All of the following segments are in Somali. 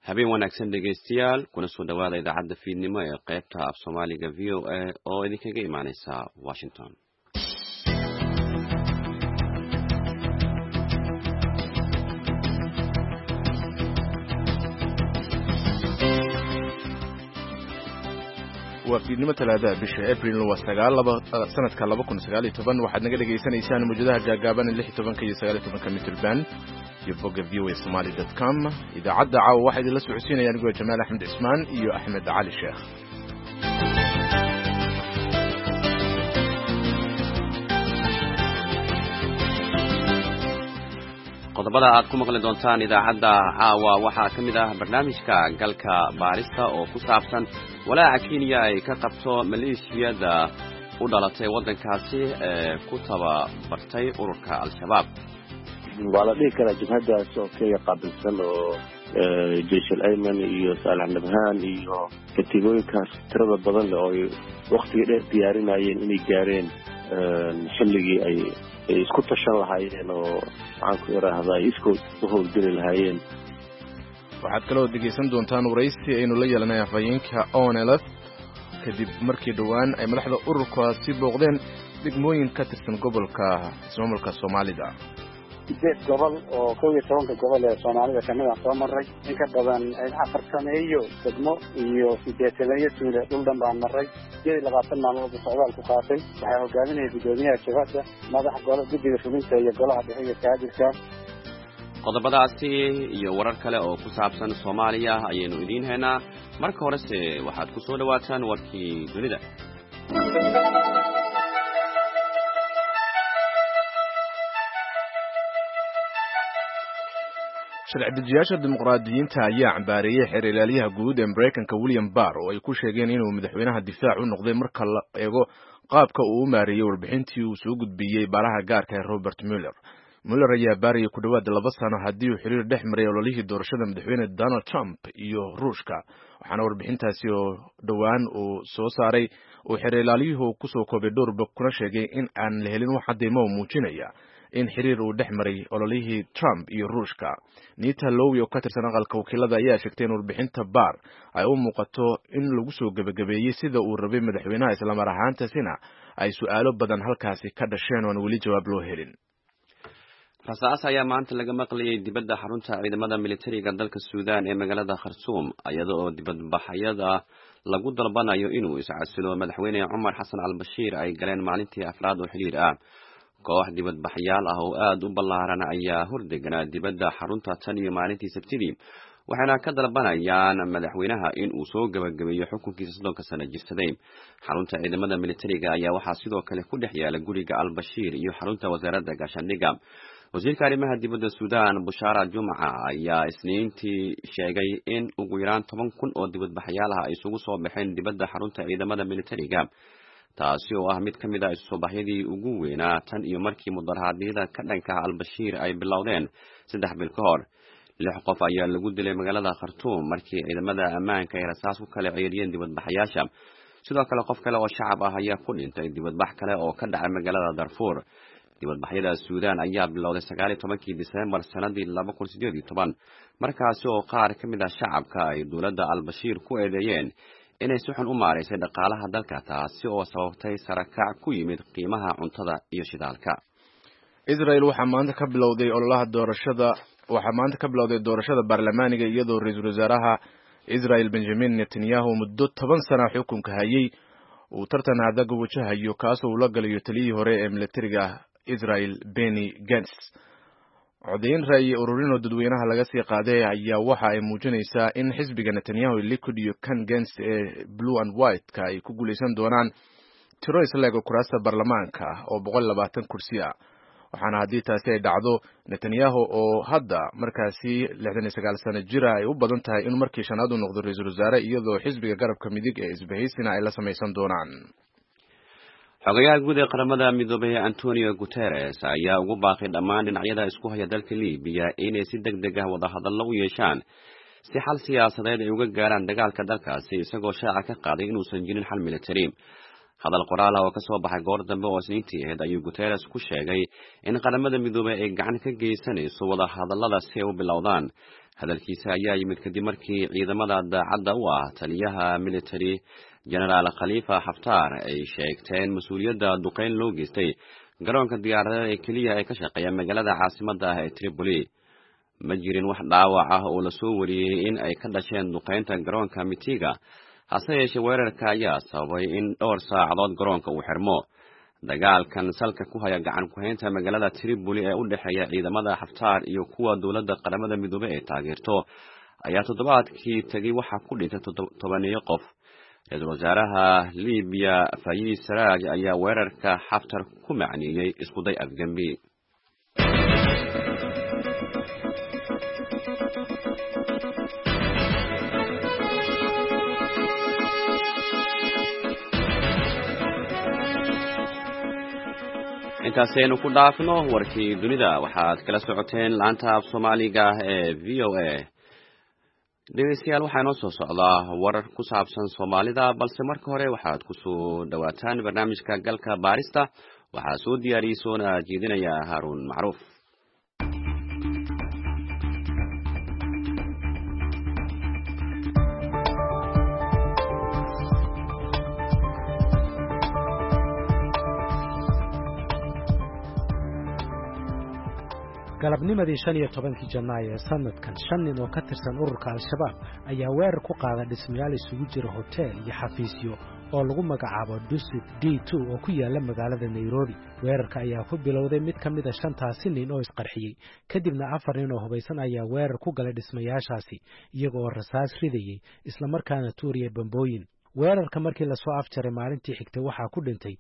habeen wanaagsan dhegeystayaal kuna soo dhawaada idaacadda fiidnimo ee qaybta af Soomaaliga VOA oo idinkaga imaaneysa Washington. waa fiidnimo talaada bisha April waa sanadka 2019 waxaad naga dhageysanaysaan muujadaha gaagaaban 16 iyo 19 mitir band iyo bogga voasomali.com. idaacadda caawa waxaa idinla socodsiinaya anigoo Jamaal Axmed Ismaan iyo Axmed Cali Sheekh. qodobada aad ku maqli doontaan idaacadda caawa waxaa ka mid ah barnaamijka galka baarista oo ku saabsan walaaca Kenya ay ka qabto maleeshiyada u dhalatay waddankaasi ee ku tababartay ururka Al-Shabaab. waa la dhihi karaa jabhadaas oo Kenya qaabilsan oo Jaysh al-Ayman iyo Saalax Nabhaan iyo katiibooyinkaas tirada badan leh oo waqtiga dheer diyaarinayeen inay gaareen xilligii ay isku tashan lahaayeen oo waxaan ku yiraahdaa iskood u howlgeli lahaayeen. waxaad kaloo dhegeysan doontaan waraysi aynu la yeelanay afhayeenka ONLF kadib markii dhowaan ay madaxda ururkaasi booqdeen degmooyin ka tirsan gobolka ismaamulka Soomaalida. 8 gobol oo 12 gobol ee Soomaalida kamid ah soo maray in ka badan 4 sameeyo degmo iyo 8 tuulo dhul dhan baan maray 20 maalmood socdaal ku qaatay. waxay hogaaminayeen gudoomiyaha jabhadda madaxa golaha guddiga fulinta iyo golaha dhexe kaadilka. qodobadaasi iyo warar kale oo ku saabsan Soomaaliya ayaynu idiin haynaa. marka horese waxaad ku soo dhawaataan warkii dunida. sharci dejiyaasha dimuqraadiyiinta ayaa cambaareeyay xeer ilaaliyaha guud ee Mareykanka William Barr oo ay ku sheegeen inuu madaxweynaha difaac u noqday marka la eego qaabka uu u maareeyay warbixintii uu soo gudbiyey baaraha gaarka ee Robert Mueller ayaa baariyay ku dhawaad 2 sano haddii uu xiriir dhex maray ololihii doorashada madaxweyne Donald Trump iyo Ruushka. waxaana warbixintaasi oo dhowaan uu soo saaray uu xeer ilaaliyuhu ku soo koobay dhowr bog kuna sheegay in aan la helin wax cadeymo muujinaya in xiriir uu dhex maray ololihii Trump iyo Ruushka. Nita Lowey oo ka tirsan aqalka wakiilada ayaa sheegtay in warbixinta Barr ay u muuqato in lagu soo gabagabeeyay sida uu rabay madaxweynaha isla mar ahaantaasina ay su'aalo badan halkaasi ka dhasheen oo aan weli jawaab loo helin. rasaas ayaa maanta laga maqlayay dibadda xarunta ciidamada militariga dalka Suudaan ee magaalada Khartoum iyada oo dibadbaxyada lagu dalbanayo inuu iscasilo madaxweyne Umar Xasan al-Bashir ay galeen maalintii afraad oo xiriir ah. koox dibadbaxyaal ah oo aad u ballaaran ayaa hordeganaa dibadda xarunta tan iyo maalintii Sabtidii waxaana ka dalbanayaan madaxweynaha in uu soo gabagabeeyo xukunkiisa 30 sano jirsaday. xarunta ciidamada militariga ayaa waxaa sidoo kale ku dhex yaala guriga al-Bashir iyo xarunta wasaaradda gaashaandhigga. wasiirka arrimaha dibadda Suudaan Bushaara Jumca ayaa isniintii sheegay in ugu yaraan 10,000 oo dibadbaxyaal ah ay isugu soo baxeen dibadda xarunta ciidamada militariga, taasi oo ah mid ka mid ah isu soo baxyadii ugu weynaa tan iyo markii mudaharaadyada ka dhanka al-Bashir ay bilowdeen 3 bil ka hor. 6 qof ayaa lagu dilay magaalada Khartoum markii ciidamada ammaanka ay rasaas ku kala ceyriyeen dibadbaxayaasha. sidoo kale qof kale oo shacab ah ayaa ku dhintay dibadbax kale oo ka dhacay magaalada Darfur. dibadbaxyada Suudaan ayaa bilowday 19 Diseembar sanadii 2018 markaasi oo qaar ka mid ah shacabka ay dowladda al-Bashir ku eedeeyeen inay si xun u maareysay dhaqaalaha dalka, taasi oo sababtay sarakac ku yimid qiimaha cuntada iyo shidaalka. Israel waxaa maanta ka bilowday doorashada baarlamaaniga iyadoo ra'iisul wasaaraha Israel Benjamin Netanyahu muddo 10 sano xukunka hayay uu tartan adag u wajahayo kaas oo la galayo taliyii hore ee militariga Israel Benny Gantz. codayn rayi ururin oo dadweynaha laga sii qaaday ayaa waxa ay muujinaysaa in xisbiga Netanyahu Likud iyo kan Gantz ee Blue and White ka ay ku guuleysan doonaan tiro islaga kuraasta baarlamaanka oo 120 kursi ah. waxaana haddii taasi ay dhacdo Netanyahu oo hadda markaasi 69 sano jira ay u badan tahay in markii shanaad uu noqdo ra'iisul wasaare iyadoo xisbiga garabka midig ee isbahaysina ay la samaysan doonaan. xogayaha guud ee qaramada midoobay Antonio Guterres ayaa ugu baaqay dhammaan dhinacyada isku haya dalka Liibiya inay si degdeg ah wada hadallo u yeeshaan si xal siyaasadeed ay uga gaaraan dagaalka dalkaasi, isagoo shaaca ka qaaday inuusan jirin xal militari. hadal qoraal ah oo ka soo baxay goor dambe oo isniintii ahayd ayuu Guterres ku sheegay in qaramada midoobay ay gacan ka geysanayso wada hadallada si ay u bilowdaan hadalkiisa ayaa yimid kadib markii ciidamada daacadda u ah taliyaha military General Khalifa Haftar ay sheegteen mas'uuliyadda duqeyn loo geystay garoonka diyaaradaha ee kaliya ay ka shaqeeya magaalada caasimadda ah ee Tripoli ma jirin wax dhaawac ah oo la soo wariyay in ay ka dhasheen duqeynta garoonka Mitiga hase yeeshee weerarka ayaa sababay in dhowr saacadood garoonka uu xirmo dagaalkan salka ku haya gacan ku haynta magaalada Tripoli ee u dhaxeeya ciidamada Haftar iyo kuwa dawladda qaramada midoobay ee taageerto ayaa toddobaadkii tagay waxa ku dhintay 10 qof Ra'iisul Wasaaraha Liibiya Fayez Sarraj ayaa weerarka Haftar ku macneeyay isku day afgambi intaasaynu ku dhaafno warkii dunida waxaad kala socoteen laanta af Soomaaliga ee VOA dhegeystayaal waxaa noo soo socdaa warar ku saabsan Soomaalida balse marka hore waxaad ku soo dhawaataan barnaamijka galka baarista waxaa soo diyaariyay soona jeedinaya Haruun Macruuf galabnimadii 15 Janaayo ee sanadkan 5 nin oo ka tirsan ururka Al-Shabaab ayaa weerar ku qaaday dhismayaal isugu jira hotel iyo xafiisyo oo lagu magacaabo Dusit D2 oo ku yaala magaalada Nairobi weerarka ayaa ku bilowday mid ka mid ah 5 nin oo isqarxiyay kadibna 4 nin oo hubaysan ayaa weerar ku galay dhismayaashaasi iyagoo rasaas ridayay isla markaana tuuriyay bambooyin weerarka markii la soo afjaray maalintii xigtay waxaa ku dhintay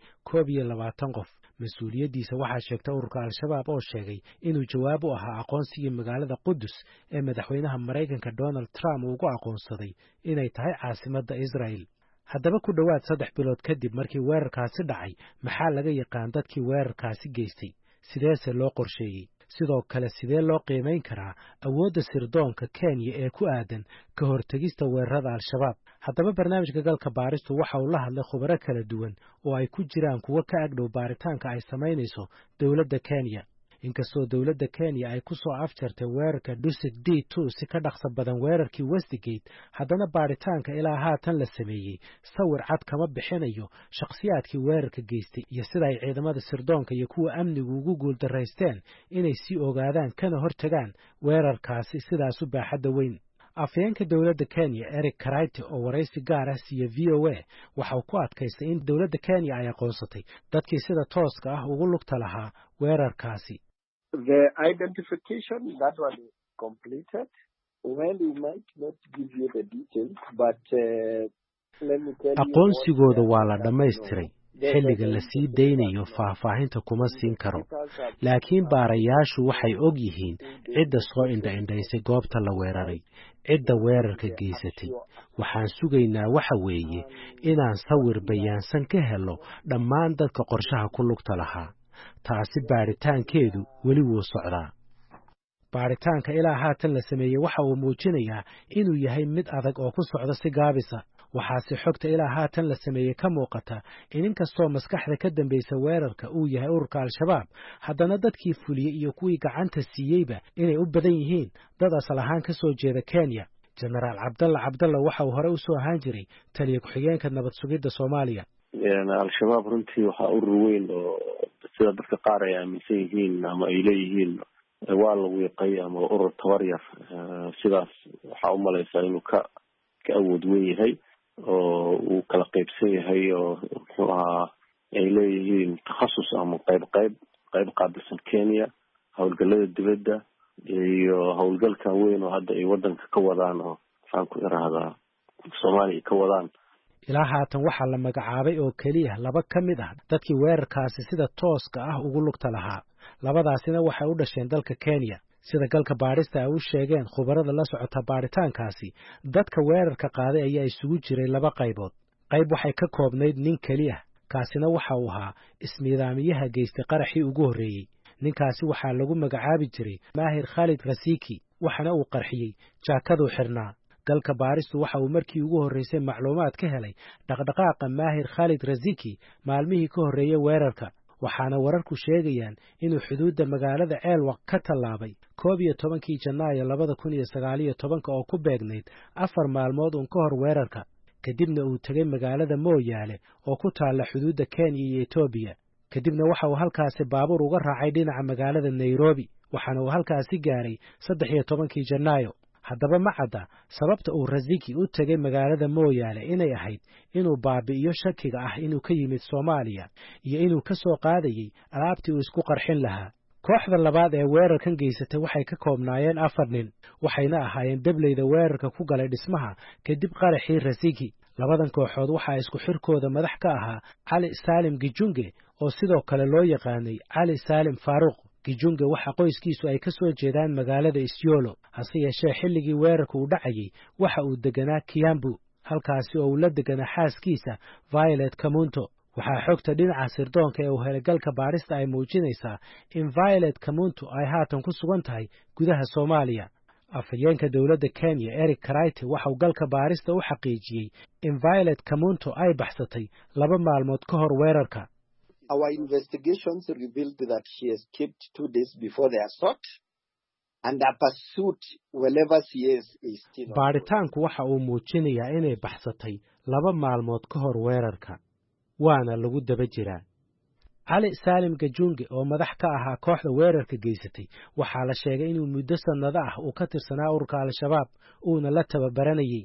22 qof mas'uuliyadiisa waxaa sheegtay ururka Al-Shabaab oo sheegay inuu jawaab u ahaa aqoonsigii magaalada Qudus ee madaxweynaha Mareykanka Donald Trump uu ugu aqoonsaday inay tahay caasimadda Israel haddaba ku dhawaad 3 bilood kadib markii weerarkaasi dhacay maxaa laga yaqaan dadkii weerarkaasi geystay sideese loo qorsheeyay sidoo kale sidee loo qiimeyn karaa awoodda sirdoonka Kenya ee ku aadan ka hortagista weerarada Al-Shabaab haddaba barnaamijka galka baaristu waxa uu la hadlay khubaro kala duwan oo ay ku jiraan kuwa ka agdhow baaritaanka ay samaynayso dawladda Kenya inkastoo dawladda Kenya ay ku soo afjartay weerarka Dusit D2 si ka dhaqso badan weerarkii Westgate haddana baaritaanka ilaa haatan la sameeyay sawir cad kama bixinayo shakhsiyaadkii weerarka geystay iyo sida ay ciidamada sirdoonka iyo kuwa amnigu ugu guuldareysteen inay sii ogaadaan kana hortagaan weerarkaasi sidaas u baaxadda weyn afyeenka dawladda Kenya Eric Karaite oo waraysi gaar ah siiya VOA waxa uu ku adkaystay in dawladda Kenya ay aqoonsatay dadkii sida tooska ah ugu lugta lahaa weerarkaasi The identification that was completed. Well, we might not give you the details, but let me tell you. Aqoonsigooda waa la dhammaystiray. Xilliga la sii deynayo faahfaahinta kuma siin karo. Laakiin baarayaashu waxay og yihiin cidda soo indha-indhaysay goobta la weeraray, cidda weerarka geysatay. Waxaan sugaynaa waxa weeye inaan sawir bayaansan ka helo dhammaan dadka qorshaha ku lugta lahaa. taasi baaritaankeedu weli wuu socdaa baaritaanka ilaa haatan la sameeyay waxa uu muujinayaa inuu yahay mid adag oo ku socda si gaabisa waxaase xogta ilaa haatan la sameeyay ka muuqata in inkastoo maskaxda ka dambaysa weerarka uu yahay ururka Al-Shabaab haddana dadkii fuliyay iyo kuwii gacanta siiyeyba inay u badan yihiin dad asal ahaan ka soo jeeda Kenya General Cabdalla waxa uu hore u soo ahaan jiray taliye ku-xigeenka nabad sugidda Soomaaliya Al-Shabaab runtii waxa urur weyn oo sida dadka qaar ay aaminsan yihiin ama ay leeyihiin waa la wiiqay ama urur tabar yar sidaas waxa u malaysaa inuu ka awood weyn yahay oo uu kala qaybsan yahay oo wuxuu ahaa ay leeyihiin takhasus ama qayb qaabilsan Kenya hawlgallada dibadda iyo hawlgalka weyn oo hadda ay wadanka ka wadaan oo waxaan ku iraahdaa Soomaaliya ka wadaan ilaa haatan waxaa la magacaabay oo keliya 2 ka mid ah dadkii weerarkaasi sida tooska ah ugu lugta lahaa labadaasina waxay u dhasheen dalka Kenya sida galka baarista ay u sheegeen khubarada la socota baaritaankaasi dadka weerarka qaaday ayaa isugu jiray 2 qaybood qayb waxay ka koobnayd nin kaliya kaasina waxa uu ahaa ismiidaamiyaha geystay qaraxii ugu horeeyay ninkaasi waxaa lagu magacaabi jiray Maahir Khalid Rasiki waxana uu qarxiyay jaakadu xirnaa galka baaristu waxa uu markii ugu horreysay macluumaad ka helay dhaqdhaqaaqa maahir Khalid Raziki maalmihii ka horreeyay weerarka waxaana wararku sheegayaan inuu xuduudda magaalada Ceelwaq ka tallaabay 11 Janaayo 2019 oo ku beegnayd 4 maalmood ka hor weerarka kadibna uu tagay magaalada Mooyaale oo ku taala xuduudda Kenya iyo Ethiopia kadibna waxa uu halkaasi baabuur uga raacay dhinaca magaalada Nairobi waxaana uu halkaasi gaaray 13 Janaayo haddaba ma cadda sababta uu Raziki u tagay magaalada Mooyaale inay ahayd inuu baabi'iyo shakiga ah inuu ka yimid Soomaaliya iyo inuu ka soo qaadayay alaabtii uu isku qarxin lahaa kooxda labaad ee weerarkan geysatay waxay ka koobnaayeen 4 nin waxayna ahaayeen dableyda weerarka ku galay dhismaha kadib qaraxii Raziki labadan kooxood waxa isku xirkooda madax ka ahaa Cali Salim Gijunge oo sidoo kale loo yaqaanay Cali Salim Faaruq Gijunge waxa qoyskiisu ay ka soo jeedaan magaalada Isiolo hase yeeshee xilligii weerarku u dhacayay waxa uu deganaa Kiambu halkaasi oo uu la deganaa xaaskiisa Violet Kamunto waxaa xogta dhinaca sirdoonka ee uu helay galka baarista ay muujinaysaa in Violet Kamunto ay haatan ku sugan tahay gudaha Soomaaliya afhayeenka dawladda Kenya Eric Karaite waxa uu galka baarista u xaqiijiyay in Violet Kamunto ay baxsatay 2 maalmood ka hor weerarka Our investigations revealed that she escaped 2 days before the assault and her pursuit wherever she is still. Baaritaanku waxa uu muujinayaa inay baxsatay 2 maalmood ka hor weerarka waana lagu daba jiraa Cali Salim Gijunge oo madax ka ahaa kooxda weerarka geysatay waxa la sheegay inuu muddo sanado ah uu ka tirsanaa ururka Al-Shabaab uuna la tababaranayay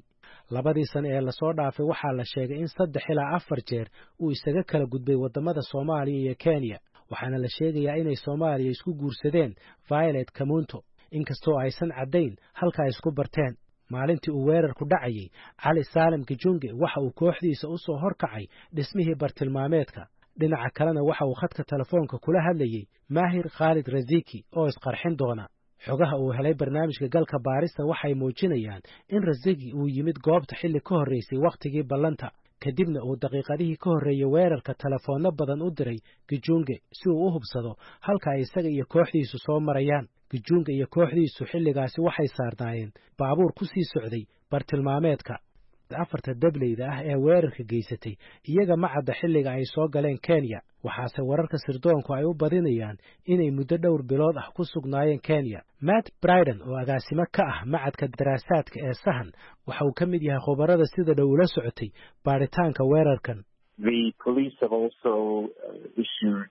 2 sano ee la soo dhaafay waxa la sheegay in 3 ilaa 4 jeer uu isaga kala gudbay wadamada Soomaaliya iyo Kenya waxaana la sheegayaa inay Soomaaliya isku guursadeen Violet Kamunto inkastoo aysan cadayn halka ay isku barteen maalintii uu weerarku dhacayay Cali Salim Gijunge waxa uu kooxdiisa u soo horkacay dhismihii bartilmaameedka dhinaca kalena waxa uu khadka telefoonka kula hadlayay Maahir Khalid Raziki oo isqarxin doona xogaha uu helay barnaamijka galka baarista waxay muujinayaan in Raziki uu yimid goobta xilli ka horreysay waqtigii ballanta kadibna uu daqiiqadihii ka horreeyay weerarka telefoonno badan u diray Gijunge si uu u hubsado halka ay isaga iyo kooxdiisu soo marayaan Gijunge iyo kooxdiisu xilligaasi waxay saarnaayeen baabuur ku sii socday bartilmaameedka 4 dableyda ah ee weerarka geysatay iyaga ma cadda xilliga ay soo galeen Kenya waxaase wararka sirdoonku ay u badinayaan inay muddo dhowr bilood ah ku sugnaayeen Kenya Matt Bryden oo agaasimo ka ah macadka daraasaadka ee Sahan waxa uu ka mid yahay khubarada sida dhow la socotay baaritaanka weerarkan The police have also issued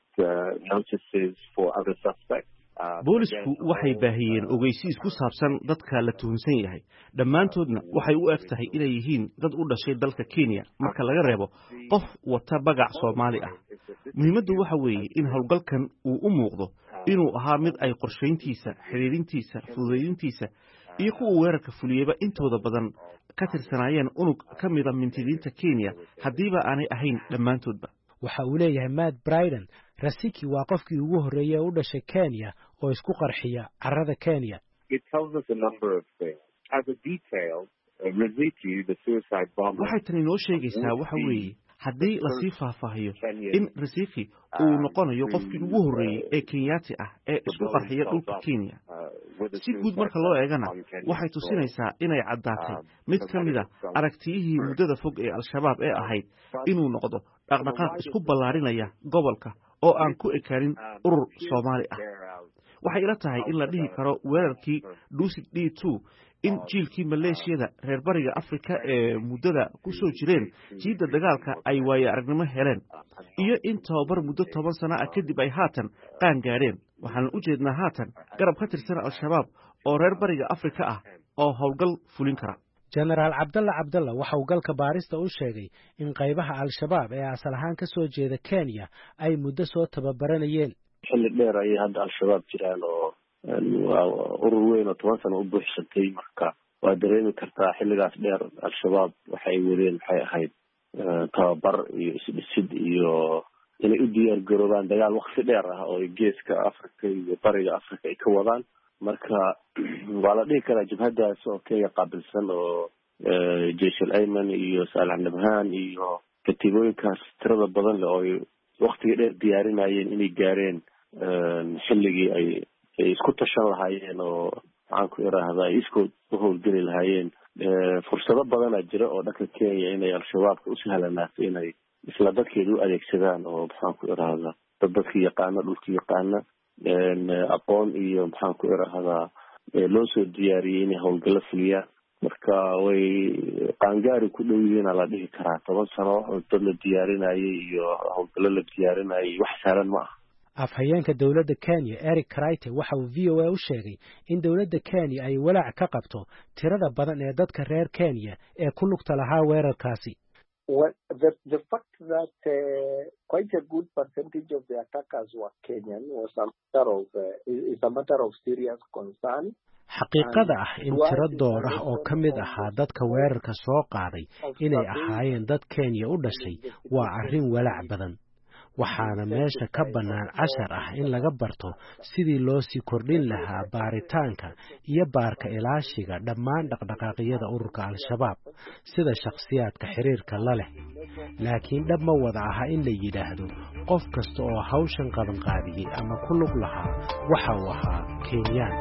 notices for other suspects. boolisku waxay baahiyeen ogeysiis ku saabsan dadka la tuhunsan yahay dhammaantoodna waxay u eg tahay inay yihiin dad u dhashay dalka Kenya marka laga reebo qof wata bagac Soomaali ah muhiimaddu waxa weeye in howlgalkan uu u muuqdo inuu ahaa mid ay qorsheyntiisa xiriirintiisa fududeyntiisa iyo kuwa weerarka fuliyayba intooda badan ka tirsanaayeen unug ka mid ah mintidiinta Kenya hadiiba aanay ahayn dhammaantoodba waxa uu leeyahay Matt Bryden Raziki waa qofkii ugu horreeyay u dhashay Kenya oo isku qarxiya carrada Kenya It tells us a number of things. As a detail, Raziki, the suicide bomber, waxay tani noo sheegaysaa waxa weeye haddii la sii faahfaahiyo in Raziki uu noqonayo qofkii ugu horreeyay ee Kenyaati ah ee isku qarxiya dhulka Kenya si guud marka loo eegana waxay tusinaysaa inay caddaatay mid ka mid ah aragtiyihii muddada fog ee Al-Shabaab ee ahayd inuu noqdo dhaqdhaqaaq isku ballaarinaya gobolka oo aan ku ekaanin urur Soomaali ah waxay ila tahay in la dhihi karo weerarkii Dusit D2 in jiilkii Maleeshiyada reer bariga Afrika ee muddada ku soo jireen jiidda dagaalka ay waaye aragnimo heleen iyo in tababar muddo 10 sano ah kadib ay haatan qaan gaadheen waxaan u jeednaa haatan garab ka tirsan Al-Shabaab oo reer bariga Afrika ah oo howlgal fulin kara General Cabdalla waxa uu galka baarista u sheegay in qaybaha Al-Shabaab ee asal ahaan ka soo jeeda Kenya ay muddo soo tababaranayeen xilli dheer ay hadda Al-Shabaab jiraan oo urur weyn oo 10 sano u buuxsantay marka waa dareemi kartaa xilligaas dheer Al-Shabaab waxay wadeen waxay ahayd tababar iyo isdhisid iyo inay u diyaar garoobaan dagaal waqti dheer ah oo geeska Afrika iyo bariga Afrika ay ka wadaan marka waa la dhihi karaa jabhadaas oo Kenya qaabilsan oo Jaysh al-Ayman iyo Saalax Nabhaan iyo katiibooyinkaas tirada badan leh oo waqtiga dheer diyaarinayeen inay gaareen xilligii ay isku tashan lahaayeen oo waxaan ku iraahdaa ay isku howlgeli lahaayeen fursado badana jira oo dhanka Kenya inay al-shabaabka u sahlanaato inay isla dadkeedu u adeegsadaan oo maxaan ku irahdaa dadka yaqaana dhulka yaqaana aqoon iyo maxaan ku irahdaa loo soo diyaariyay inay howlgalo fuliyaan marka way qaangaari ku dhow yihiin la dhihi karaa 10 sano oo dad la diyaarinayay iyo howlgalo la diyaarinayay wax sahlan ma aha afhayeenka dawladda Kenya Eric Kraite waxa uu VOA u sheegay in dawladda Kenya ay walaac ka qabto tirada badan ee dadka reer Kenya ee ku lugta lahaa weerarkaasi. Well, the fact that quite a good percentage of the attackers were Kenyan was a matter of serious concern. xaqiiqada ah in tiro door ah oo ka mid ahaa dadka weerarka soo qaaday inay ahaayeen dad Kenya u dhashay waa arrin walaac badan. waxaana meesha ka bannaan cashar ah in laga barto sidii loo sii kordhin lahaa baaritaanka iyo baarka ilaashiga dhammaan dhaqdhaqaaqyada ururka al-shabaab sida shakhsiyaadka xiriirka la leh laakiin dhab ma wada aha in la yidhaahdo qof kasta oo hawshan qabanqaabiyey ama ku lug lahaa waxa uu ahaa Kenyaan.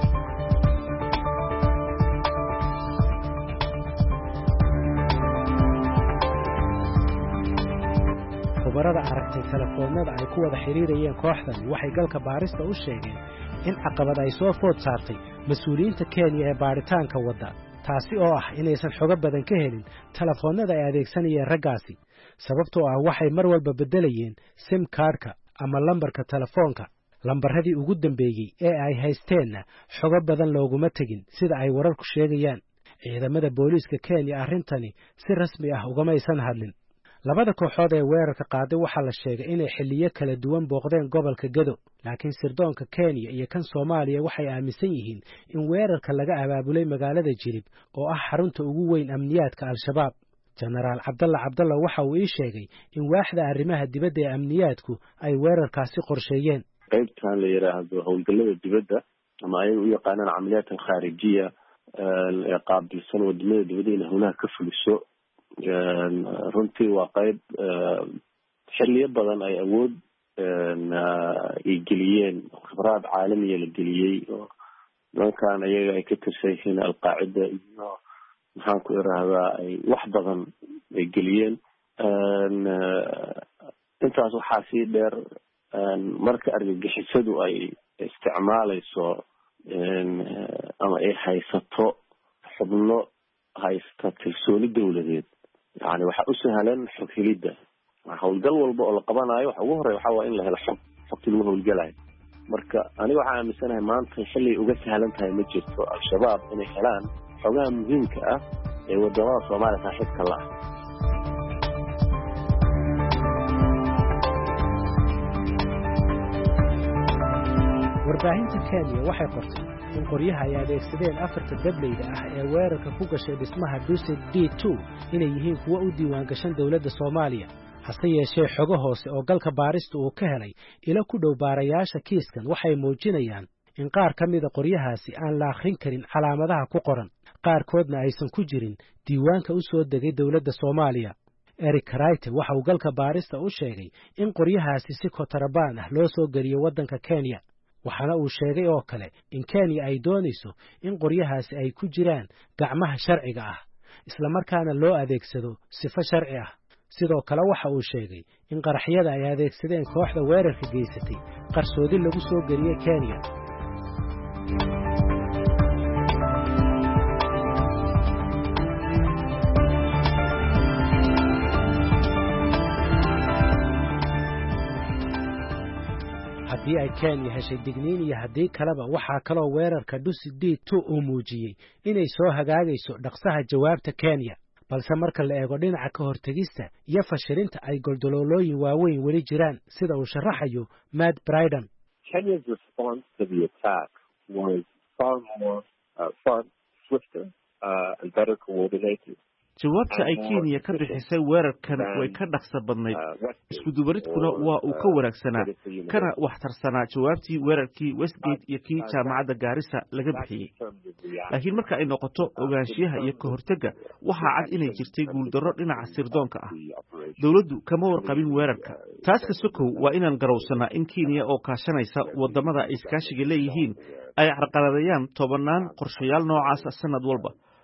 khubarada aragtay telefoonada ay ku wada xiriirayeen kooxdan waxay galka baarista u sheegeen in caqabad ay soo food saartay mas'uuliyiinta Kenya ee baaritaanka wadda taasi oo ah inaysan xogo badan ka helin telefoonada ay adeegsanayeen raggaasi sababtoo ah waxay mar walba bedelayeen SIM cardka ama lambarka telefoonka lambaradii ugu dambeeyay ee ay haysteenna xogo badan looguma tegin sida ay wararku sheegayaan ciidamada booliiska Kenya arrintani si rasmi ah ugamaysan hadlin. labada kooxood ee weerarka qaaday waxaa la sheegay inay xilliyo kala duwan booqdeen gobolka Gedo laakiin sirdoonka Kenya iyo kan Soomaaliya waxay aaminsan yihiin in weerarka laga abaabulay magaalada Jilib oo ah xarunta ugu weyn amniyaadka al-shabaab. Generaal Cabdalla waxa uu ii sheegay in waaxda arrimaha dibadda ee amniyaadku ay weerarkaasi qorsheeyeen. qaybtan la yiraahdo howlgallada dibadda ama ay u yaqaanaan amaliyaadka khaarijiya ee qaabilsan wadamada dibadda in howlaha ka fuliso runtii waa qayb xilliyo badan ay awood ay geliyeen khibrad caalamiya la geliyey oo dadkan ayaga ay ka tirsan yihiin al-qaacida iyo maxaan ku irahdaa ay wax badan ay geliyeen intaas waxaa sii dheer marka argagixisadu ay isticmaalayso ama ay haysato xubno haysta kalsooni dawladeed يعني waxa u sahlan xog helida howlgal walba oo la qabanayo waxa ugu horeeya waxa waa in la helo xogta lagu howlgalayo marka aniga waxa aaminsanahay maanta xilli uga sahlan tahay ma jirto al-shabaab inay helaan xogaha muhiimka ah ee wadamada Soomaaliya saaxiibka la ah. warbaahinta Kenya waxay qortay in qoryaha ay adeegsadeen afarta dableyda ah ee weerarka ku gashay dhismaha Dusit D2 inay yihiin kuwa u diiwaan gashan dawladda Soomaaliya hase yeeshee xogo hoose oo galka baarista uu ka helay ila ku dhow baarayaasha kiiskan waxay muujinayaan in qaar ka mid ah qoryahaasi aan la akhrin karin calaamadaha ku qoran qaarkoodna aysan ku jirin diiwaanka u soo degay dawladda Soomaaliya. Eric Kraite waxa uu galka baarista u sheegay in qoryahaasi si kotarabaan ah loo soo geliyo waddanka Kenya waxaana uu sheegay oo kale in Kenya ay doonayso in qoryahaasi ay ku jiraan gacmaha sharciga ah isla markaana loo adeegsado sifo sharci ah sidoo kale waxa uu sheegay in qaraxyada ay adeegsadeen kooxda weerarka geysatay qarsoodi lagu soo geliyay Kenya. haddii ay Kenya heshay digniin iyo haddii kaleba waxaa kaloo weerarka Dusit D2 uu muujiyey inay soo hagaagayso dhaqsaha jawaabta Kenya balse marka la eego dhinaca ka hortagista iyo fashilinta ay goldoloolooyin waaweyn weli jiraan sida uu sharaxayo Matt Bryden. Kenya's response to the attack was far swifter and better coordinated. jawaabta ay Kenya ka bixisay weerarkan way ka dhaqso badnayd isku dubaridkuna waa uu ka wanaagsanaa kana waxtarsanaa jawaabtii weerarkii Westgate iyo kii jaamacadda Garissa laga bixiyay laakiin marka ay noqoto ogaanshiyaha iyo ka hortagga waxaa cad inay jirtay guuldarro dhinaca sirdoonka ah dawladdu kama warqabin weerarka taas ka sokow waa inaan garowsanaa in Kenya oo kaashanaysa wadamada iskaashiga leeyihiin ay carqaladayaan tobanaan qorshayaal noocaas sanad walba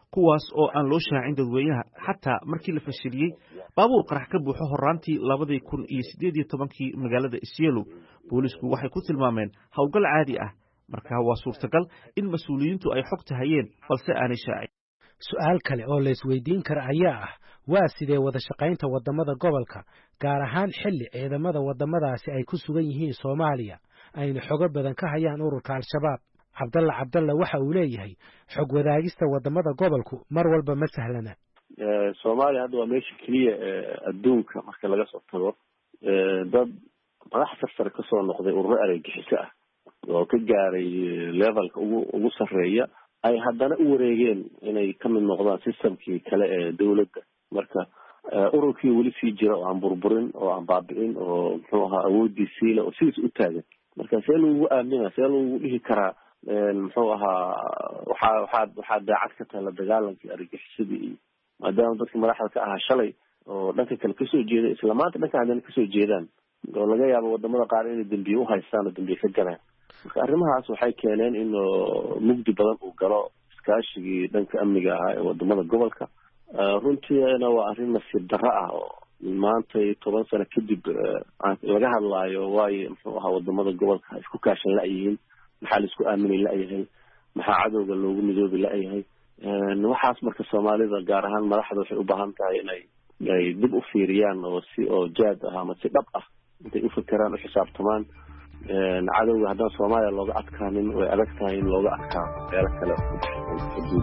kuwaas oo aan loo shaacin dadweynaha xataa markii la fashiliyey baabuur qarax ka buuxo horaantii 2018 magaalada Isiolo. Boolisku waxay ku tilmaameen howlgal caadi ah, markaa waa suurtagal in mas'uuliyiintu ay xogta hayeen balse aanay shaacin. su'aal kale oo la isweydiin kara ayaa ah waa sidee wada shaqaynta wadamada gobolka gaar ahaan xilli ciidamada wadamadaasi ay ku sugan yihiin Soomaaliya ayna xogo badan ka hayaan ururka Al-Shabaab. Cabdalla waxa uu leeyahay xog wadaagista wadamada gobolku mar walba ma sahlana. Soomaaliya hadda waa meesha kaliya adduunka marka laga soo tago dad madax sare ka soo noqday ururo argagixiso ah oo ka gaaray levelka ugu sareeya ay haddana u wareegeen inay ka mid noqdaan systemkii kale ee dawladda. marka ururkii weli sii jira oo aan burburin oo aan baabi'in oo muxuu ahaa awoodiisii leh oo sidiis u taagan. marka see lagu aaminaa, see lagu dhihi karaa muxuu ahaa waxaa daacad ka tahay la dagaalankii argagixisadii maadaama dadkii madaxda ka ahaa shalay oo dhanka kale kasoo jeeda isla maanta dhanka haddana kasoo jeedaan oo laga yaabo wadamada qaar inay dambiye u haystaan oo dambiye ka galaan. marka arrimahaas waxay keeneen in mugdi badan uu galo iskaashigii dhanka amniga ahaa ee wadamada gobolka. runtiina waa arrin nasiib darro ah oo maanta 10 sano kadib laga hadlaayo waayo muxuu ahaa wadamada gobolka isku kaashan la'yihiin, maxaa la isku aaminay la'yahay, maxaa cadowga loogu midoobi la'yahay. waxaas marka Soomaalida gaar ahaan madaxda waxay u baahan tahay inay dib u fiiriyaan oo si jaad ah ama si dhab ah intay u fikiraan u xisaabtamaan. cadowga haddaan Soomaaliya looga adkaanin way adag tahay in looga adkaado meelo kale xuduud.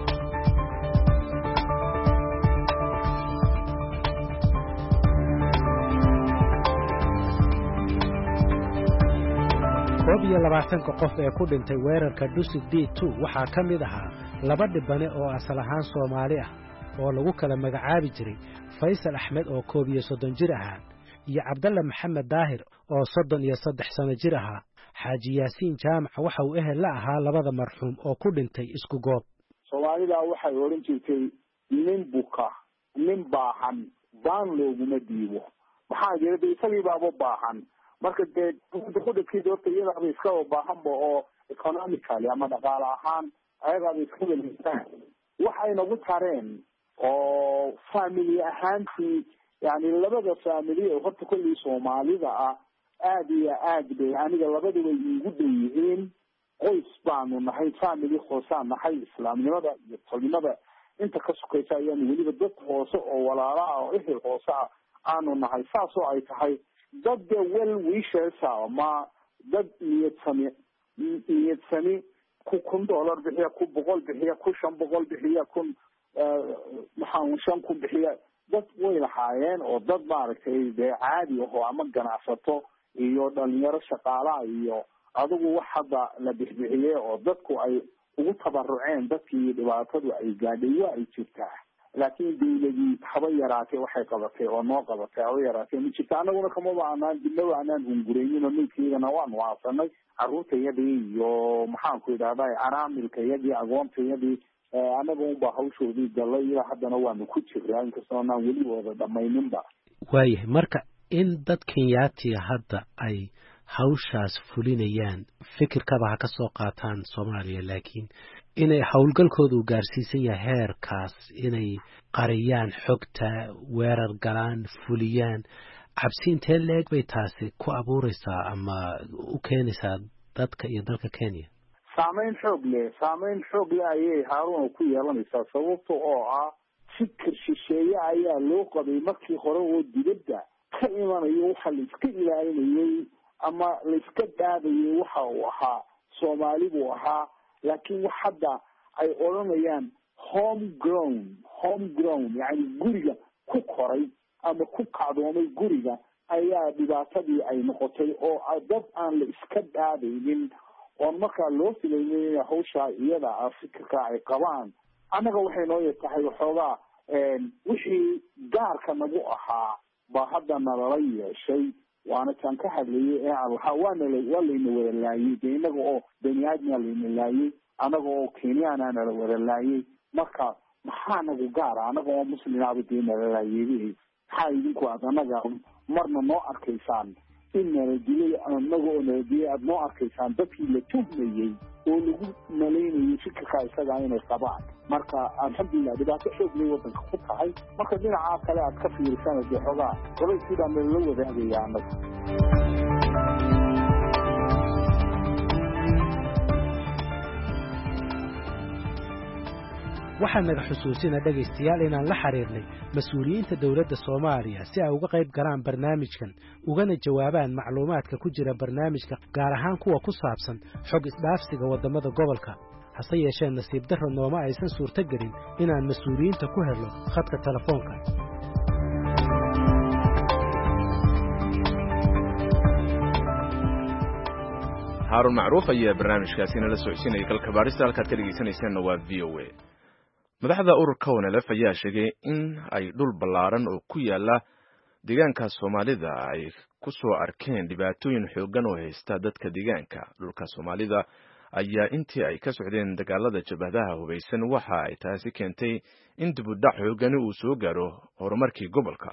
iyo 20 qof ee ku dhintay weerarka Dusit D2 waxaa ka mid ahaa 2 dhibane oo asal ahaan Soomaali ah oo lagu kala magacaabi jiray Faysal Axmed oo 31 jir ahaa iyo Cabdalla Maxamed Daahir oo 33 sano jir ahaa. Xaaji Yaasiin Jaamac waxa uu ehel la ahaa 2 marxuum oo ku dhintay isku goob. Soomaalida waxay oran jirtay nin buka nin baahan baan looguma diibo, maxaa jiray isagii baaba baahan. marka dee dadkii doorta iyada ay iska baahan oo economically ama dhaqaale ahaan ayaga ay iska welitaan waxay nagu tareen oo family ahaantii yani labada family oo horta kulli Soomaalida ah aad iyo aad bay aniga labadaba igu dheeyeen qoys baanu nahay family qoysaan nahay islaamnimada iyo tolnimada inta ka sokaysa ayaan weliba dad hoose oo walaalaha oo ehel hoose aanu nahay saasoo ay tahay dad well wishes ama dad niyad sami ku $1 bixiya ku $100 bixiya ku $500 bixiya ku maxaan ku bixiya dad way lahaayeen oo dad maaragtay caadi ah ama ganacsato iyo dhalinyaro shaqaalaha iyo adigu wax hadda la bixiyay oo dadku ay ugu tabaruceen dadkii dhibaatadu ay gaadhay ay jirtaa. laakiin dawladii haba yaraatay waxay qabatay oo noo qabatay oo yaraatay ma jirta. anaguna kama baanaan dibna aanan hungureynin midkiina waan waasanay caruurtayadii iyo maxaan ku idhaahdaa araamilkayadii aqoontayadii anaga un baa hawshoodii galay ilaa haddana waanu ku jiraa inkastoo aan weli wada dhamayninba. waayahay marka in dad Kenyaati hadda ay hawshaas fulinayaan fikirkaba ha ka soo qaataan Soomaaliya laakiin inay hawlgalkooda u gaarsiisan yahay heerkaas inay qariyaan xogta weerar galaan fuliyaan cabsi intee leeg bay taasi ku abuuraysaa ama u keenaysaa dadka iyo dalka Kenya? saameyn xoog leh ayay Haarun ku yeelanaysaa sababtoo oo ah fikir shisheeye ayaa loo qabay markii hore oo dibadda ka imanayo waxa la iska ilaalinayay ama la iska daadayay waxa uu ahaa Soomaali buu ahaa. laakiin wax hadda ay oranayaan homegrown yani guriga ku koray ama ku kacdoomay guriga ayaa dhibaatadii ay noqotay oo dad aan la iska daadaynin oo markaa loo filaynin in hawsha iyada fikirka ay qabaan. annaga waxay noo tahay waxoogaa wixii gaarka nagu ahaa baa hadda nalala yeeshay waana tan ka hadlayay ee waxa waa layna wada laayay inaga oo baniaadmiga layna laayay anaga oo Kenyaana nala wada laayay marka maxaa nagu gaara anaga oo muslimiinaba nala laayay maxaa idinku anaga marna noo arkaysaan in nabadgelyo anaga oo nabadgelyo aada noo arkaysaan dadkii la tuhmayey oo lagu malaynayo fikirkaa isagaa inay qabaan marka alxamdulilah dhibaato xoog lay waddanka ku tahay marka dhinacaa kale aad ka fiirisana dee xoogaa gobay sidaa nalala wadaagaya annaga waxaa naga xusuusina dhegaystayaal inaan la xiriirnay mas-uuliyiinta dowladda Soomaaliya si ay uga qayb galaan barnaamijkan ugana jawaabaan macluumaadka ku jira barnaamijka gaar ahaan kuwa ku saabsan xog isdhaafsiga wadamada gobolka hase yeeshee nasiib darro nooma aysan suurtagelin inaan mas-uuliyiinta ku helno khadka telefoonka Harun Macruuf ayaa barnaamijkaasi nala socodsiinaya kalka baarista halkaad ka dhegeysanaysaanna waa VOA. madaxda ururka ONLF ayaa sheegay in ay dhul ballaaran oo ku yaala deegaanka Soomaalida ay ku soo arkeen dhibaatooyin xooggan oo haysta dadka deegaanka. Dhulka Soomaalida ayaa intii ay ka socdeen dagaalada jabhadaha hubeysan waxa ay taasi keentay in dib u dhac xooggan uu soo gaaro horumarkii gobolka.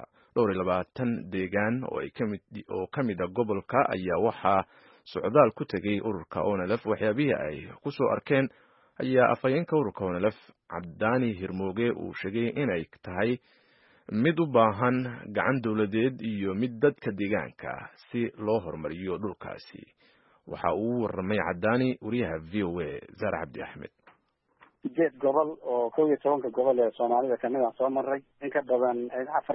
22 deegaan oo ka mid ah gobolka ayaa waxa socdaal ku tagay ururka ONLF waxyaabihii ay ku soo arkeen ayaa afhayeenka ururka ONLF Cabdaani Hirmooge uu sheegay inay tahay mid u baahan gacan dawladeed iyo mid dadka deegaanka si loo horumariyo dhulkaasi. waxa uu warramay Cabdaani wariyaha VOA Zara Abdi Ahmed. 8 gobol oo 12 gobol ee Soomaalida kamid ah soo maray in ka badan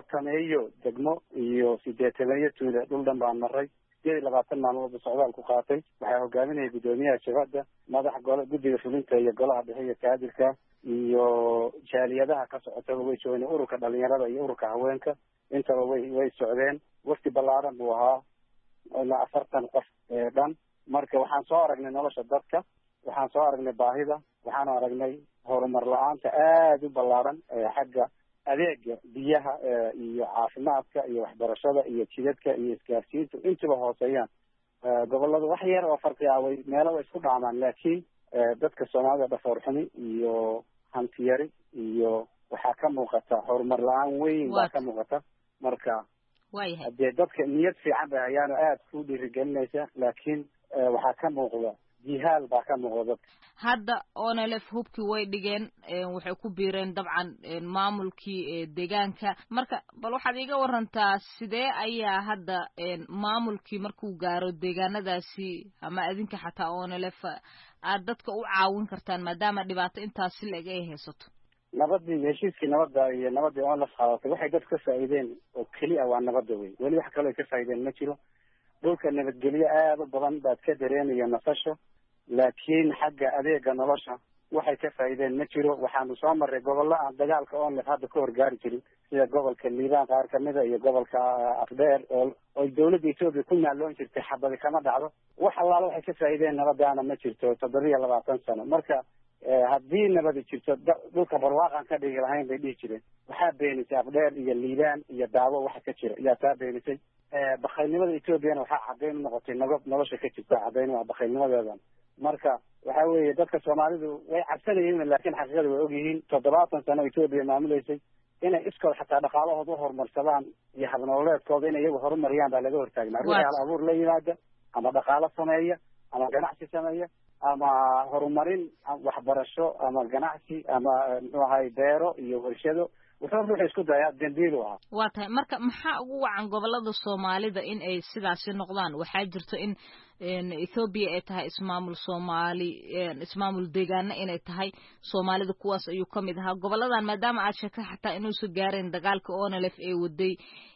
40 degmo iyo 8 tuulo dhul dhan baan maray 20 maalmood socdaal ku qaatay waxay hogaaminayay gudoomiyaha shaqada madax guddiga fulinta iyo golaha dhexe kaadirka iyo jaaliyadaha ka socota way joogeen ururka dhalinyarada iyo ururka haweenka intaba way socdeen waqti ballaaran buu ahaa ilaa 40 qof dhan marka waxaan soo aragnay nolosha dadka waxaan soo aragnay baahida waxaan aragnay horumar la'aanta aad u ballaaran xagga adeega biyaha iyo caafimaadka iyo waxbarashada iyo jidadka iyo isgaarsiinta intaba hooseeyaan gobolada wax yar oo farqi ah way meelo way isku dhacmaan laakiin dadka Soomaalida dhafoor xumi iyo hanti yari iyo waxa ka muuqata horumar la'aan weyn baa ka muuqata marka hadee dadka niyad fiican bay hayaan aad ku dhiirigelinaysa laakiin waxa ka muuqda jihaal baa ka muuqda hadda ONLF hubkii way dhigeen waxay ku biireen dabcan maamulkii deegaanka marka bal waxaad iga warantaa sidee ayaa hadda maamulkii markuu gaaro deegaanadaasi ama adinka xataa ONLF aad dadka u caawin kartaan maadaama dhibaato intaas leeg ay haysato nabadii heshiiskii nabadda iyo nabadii ONLF qaadatay waxay dadka ka faa'iideen oo kaliya waa nabadda weyn wali wax kale ka faa'iideen ma jiro dhulka nabadgelyo aad u badan baad ka dareemaya nasasho laakiin xagga adeega nolosha waxay ka faa'iideen ma jiro waxaanu soo maray gobollo aan dagaalka ONLF hadda ka horgaari jirin sida gobolka Liibaan qaar kamid ah iyo gobolka Afdheer oo dawladda Itoobiya ku naaloon jirtay xabadi kama dhacdo wax allaala waxay ka faa'iideen nabadaana ma jirto 27 sano marka haddii nabadi jirto dhulka barwaaqan ka dhigi lahayn bay dhihi jireen waxaa beenisay Afdheer iyo Liibaan iyo Daawo waxa ka jira yaa taa beenisay bakhaylnimada Itoobiyana waxaa caddeyn u noqotay nolosha ka jirta caddeyn waa bakhaylnimadeedan marka waxa weeye dadka Soomaalidu way cabsanayeen laakiin xaqiiqada way og yihiin 70 sano Itoobiya maamuleysay inay iskool xataa dhaqaalahooda horumarsadaan iyo habnololeedkooda inay iyagu horumariyaan baa laga hortaagnaa ruuxa hal abuur la yimaada ama dhaqaalo sameeya ama ganacsi sameeya ama horumarin waxbarasho ama ganacsi ama noohay beero iyo warshado wuxuu ruuxa isku dayaa dambiil u ah waa tahay marka maxaa ugu wacan gobolada Soomaalida in ay sidaas noqdaan waxaa jirto in Ethiopia ay tahay ismaamul Soomaali ismaamul deegaana inay tahay Soomaalida kuwaas ayuu kamid ahaa goboladan maadaama aad sheegtay xataa inuu soo gaareen dagaalka ONLF ee waday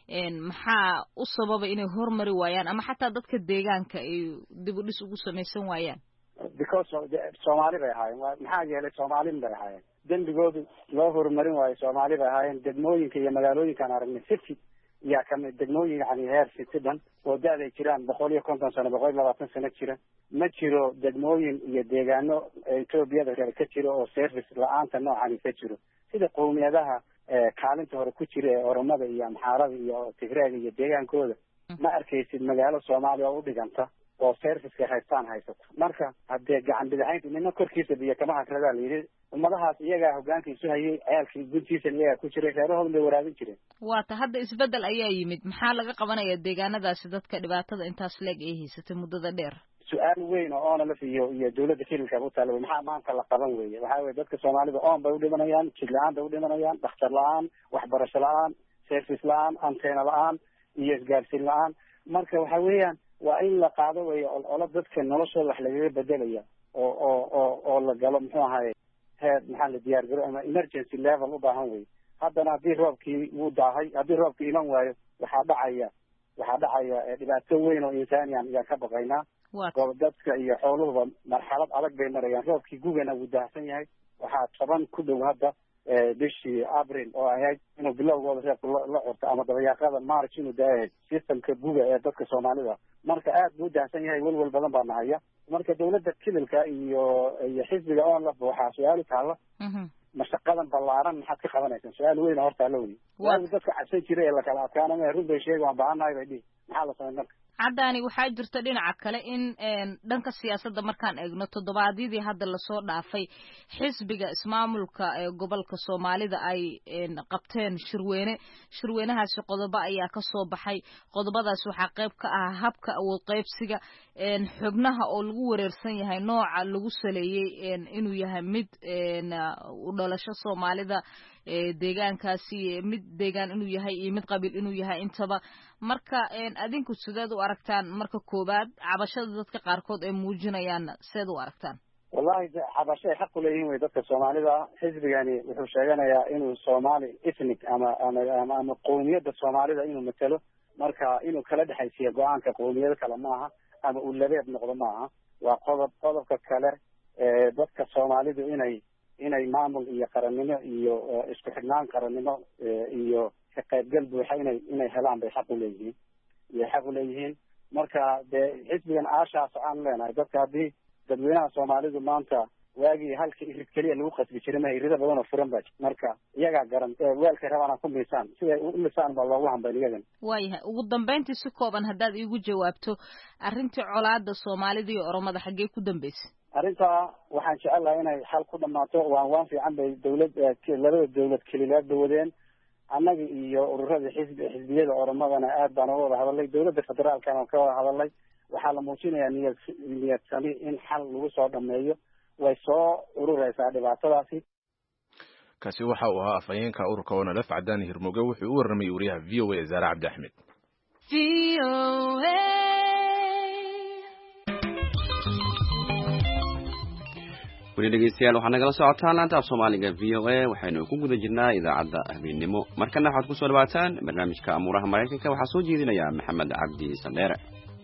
maxaa u sababa inay horumari waayaan ama xataa dadka deegaanka ay dib u dhis ugu sameeysan waayaan because Soomaali bay ahaayeen maxaa yeelay Soomaalin bay ahaayeen dembigoodu loo horumarin waayo Soomaali bay ahaayeen degmooyinka iyo magaalooyinkan aragnay city yaa kamid degmooyin yani heer city dhan oo da'day jiraan 150 sano 120 sano jira ma jiro degmooyin iyo deegaano Itoobiyada ka jiro oo service la'aanta noocan ka jiro sida qowmiyadaha kaalinta hore ku jira ee Oromada iyo Amxaarada iyo Tigreega iyo deegaankooda ma arkaysid magaalo Soomaali oo u dhiganta oo serviceka haystaan haysato. marka haddee gacan bidixaynta nina korkiisa biyo kama hakradaa la yidhi ummadahaas iyagaa hogaankiisu hayay ciyaalkii guntiisan iyagaa ku jiray reerahooda bay waraabin jireen. waata hadda isbedel ayaa yimid maxaa laga qabanaya deegaanadaasi dadka dhibaatada intaas leeg ay haysatay muddada dheer? su-aal weyn oo ONLF iyo dawladda Kenya u taalo maxaa maanta la qaban weeye. waxaa weeye dadka Soomaalida oon bay u dhimanayaan, jid la'aan bay u dhimanayaan, dhakhtar la'aan, waxbarasho la'aan, service la'aan, anteena la'aan iyo isgaarsiin la'aan. marka waxa weeyaan waa in la qaado weeye oo dadka noloshooda wax lagaga bedelaya oo la galo muxuu ahaye heer maxaa la diyaar garo ama emergency level u baahan weeye. haddana haddii roobkii wuu daahay, haddii roobkii iman waayo waxaa dhacaya dhibaato weyn oo insaaniyan ayaan ka baqaynaa. dadka iyo xooluhuba marxalad adag bay marayaan. roobkii gugana wuu daahsan yahay. waxaa 10 ku dhow hadda bishii April oo ahayd inuu bilowgooda reebka la curto ama dabayaaqada March inuu daahay systemka guga ee dadka Soomaalida. marka aad buu daahsan yahay, walwal badan baa nahaya. marka dawladda kililka iyo xisbiga ONLF waxaa su-aal taala mashaqadan ballaaran maxaad ka qabanaysaa? su-aal weyn horta la weydiiyey. waa dadka cabsan jiray ee la kala adkaanaya run bay sheegay waan baahanahay bay dhihi maxaa la sameyn marka? caddaani waxaa jirta dhinaca kale in dhanka siyaasadda markaan eegno toddobaadyadii hadda lasoo dhaafay xisbiga ismaamulka ee gobolka Soomaalida ay qabteen shirweynahaasi qodobo ayaa ka soo baxay. qodobadaas waxaa qayb ka ah habka awood qaybsiga xubnaha oo lagu wareersan yahay nooca lagu saleeyay inuu yahay mid u dhalasho Soomaalida deegaankaasi mid deegaan inuu yahay iyo mid qabiil inuu yahay intaba. marka adinku sideed u aragtaan marka koobaad cabashada dadka qaarkood ay muujinayaan sideed u aragtaan? wallahi cabasho ay xaq u leeyihiin way dadka Soomaalida. xisbigani wuxuu sheeganayaa inuu Soomaali ethnic ama qowmiyadda Soomaalida inuu matalo. marka inuu kala dhaxaysiyo go'aanka qowmiyada kale maaha ama uu labeeb noqdo maaha. waa qodobka kale dadka Soomaalida inay maamul iyo qarannimo iyo isku xidhnaan qarannimo iyo ka qaybgal buuxa inay helaan bay xaq u leeyihiin. marka dee xisbigan aashaas aan leenahay dadka haddii dadweynaha Soomaalidu maanta waagii halka irid keliya lagu qasbi jiray ma irida badan oo furan baa marka iyagaa garan weelka rabaan ku miisaan siday u miisaan baa loogu hambayn iyagan. waayahay ugu dambeyntii si kooban haddaad iigu jawaabto arrintii colaadda Soomaalida iyo Oromada xaggee ku dambeysay? arrintaa waxaan jecelahay inay xal ku dhamaato. waan fiican bay labada dawlad keliyaad wadeen. annaga iyo ururada xisbiyada Oromadana aad baan uga wada hadalay. dawladda federaalkana ka wada hadalay. waxaa la muujinayaa niyad sami in xal lagu soo dhameeyo. way soo ururaysaa dhibaatadaasi. kaasi waxa uu ahaa afhayeenka ururka ONLF Cadaani Hirmuge wuxuu u warramay wariyaha VOA Zara Cabdi Axmed. weli dhegeystayaal waxaa nagala socotaan laanta af Soomaaliga VOA. waxaynu ku guda jirnaa idaacadda habeenimo. markana waxaad kusoo dhawaataan barnaamijka amuuraha Mareykanka. waxaa soo jeedinaya Maxamed Cabdi Sandheere.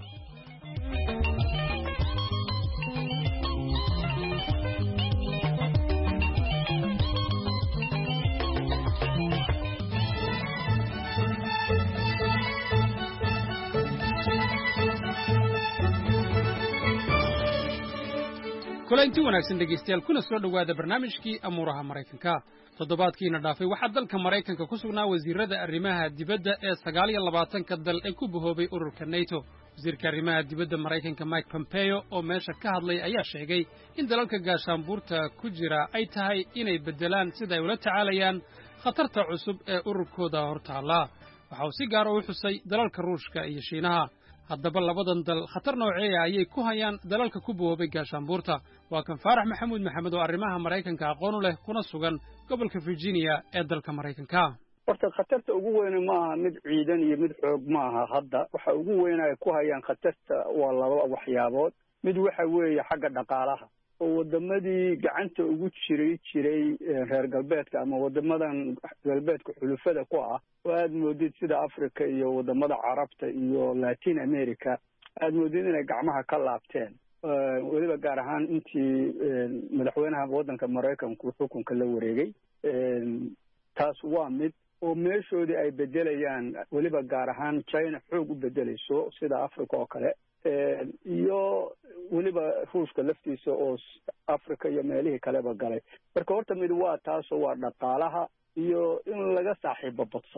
kulanti wanaagsan dhegeystayaal kuna soo dhawaada barnaamijkii amuuraha Mareykanka. toddobaadkiina dhaafay waxaa dalka Mareykanka ku sugnaa wasiirada arrimaha dibadda ee 29 dal ee ku bahoobay ururka NATO. wasiirka arrimaha dibadda Mareykanka Mike Pompeo oo meesha ka hadlay ayaa sheegay in dalalka gaashaanbuurta ku jira ay tahay inay bedelaan sida ay ula tacaalayaan khatarta cusub ee ururkooda hortaala. waxa uu si gaar ah u xusay dalalka Ruushka iyo Shiinaha. haddaba labadan dal khatar noocee ah ayay ku hayaan dalalka ku bahoobay gaashaanbuurta? waa kan Faarax Maxamuud Maxamed oo arrimaha Mareykanka aqoon u leh kuna sugan gobolka Virginia ee dalka Mareykanka. horta khatarta ugu weyn ma aha mid ciidan iyo mid xoog ma aha. hadda waxa ugu weyn ay ku hayaan khatarta waa laba waxyaabood. mid waxa weeye xagga dhaqaalaha oo wadamadii gacanta ugu jiray reer galbeedka ama wadamadan galbeedka xulufada ku ah oo aad moodid sida Afrika iyo wadamada Carabta iyo Latin America aad moodid inay gacmaha ka laabteen. weliba gaar ahaan intii madaxweynaha waddanka Mareykanku xukunka la wareegay. taas waa mid oo meeshoodii ay bedelayaan, weliba gaar ahaan China xoog u bedelayso sida Afrika oo kale. iyo weliba Ruushka laftiisa oo Afrika iyo meelihii kaleba galay. marka horta mid waa taasoo waa dhaqaalaha iyo in laga saaxiibo badsado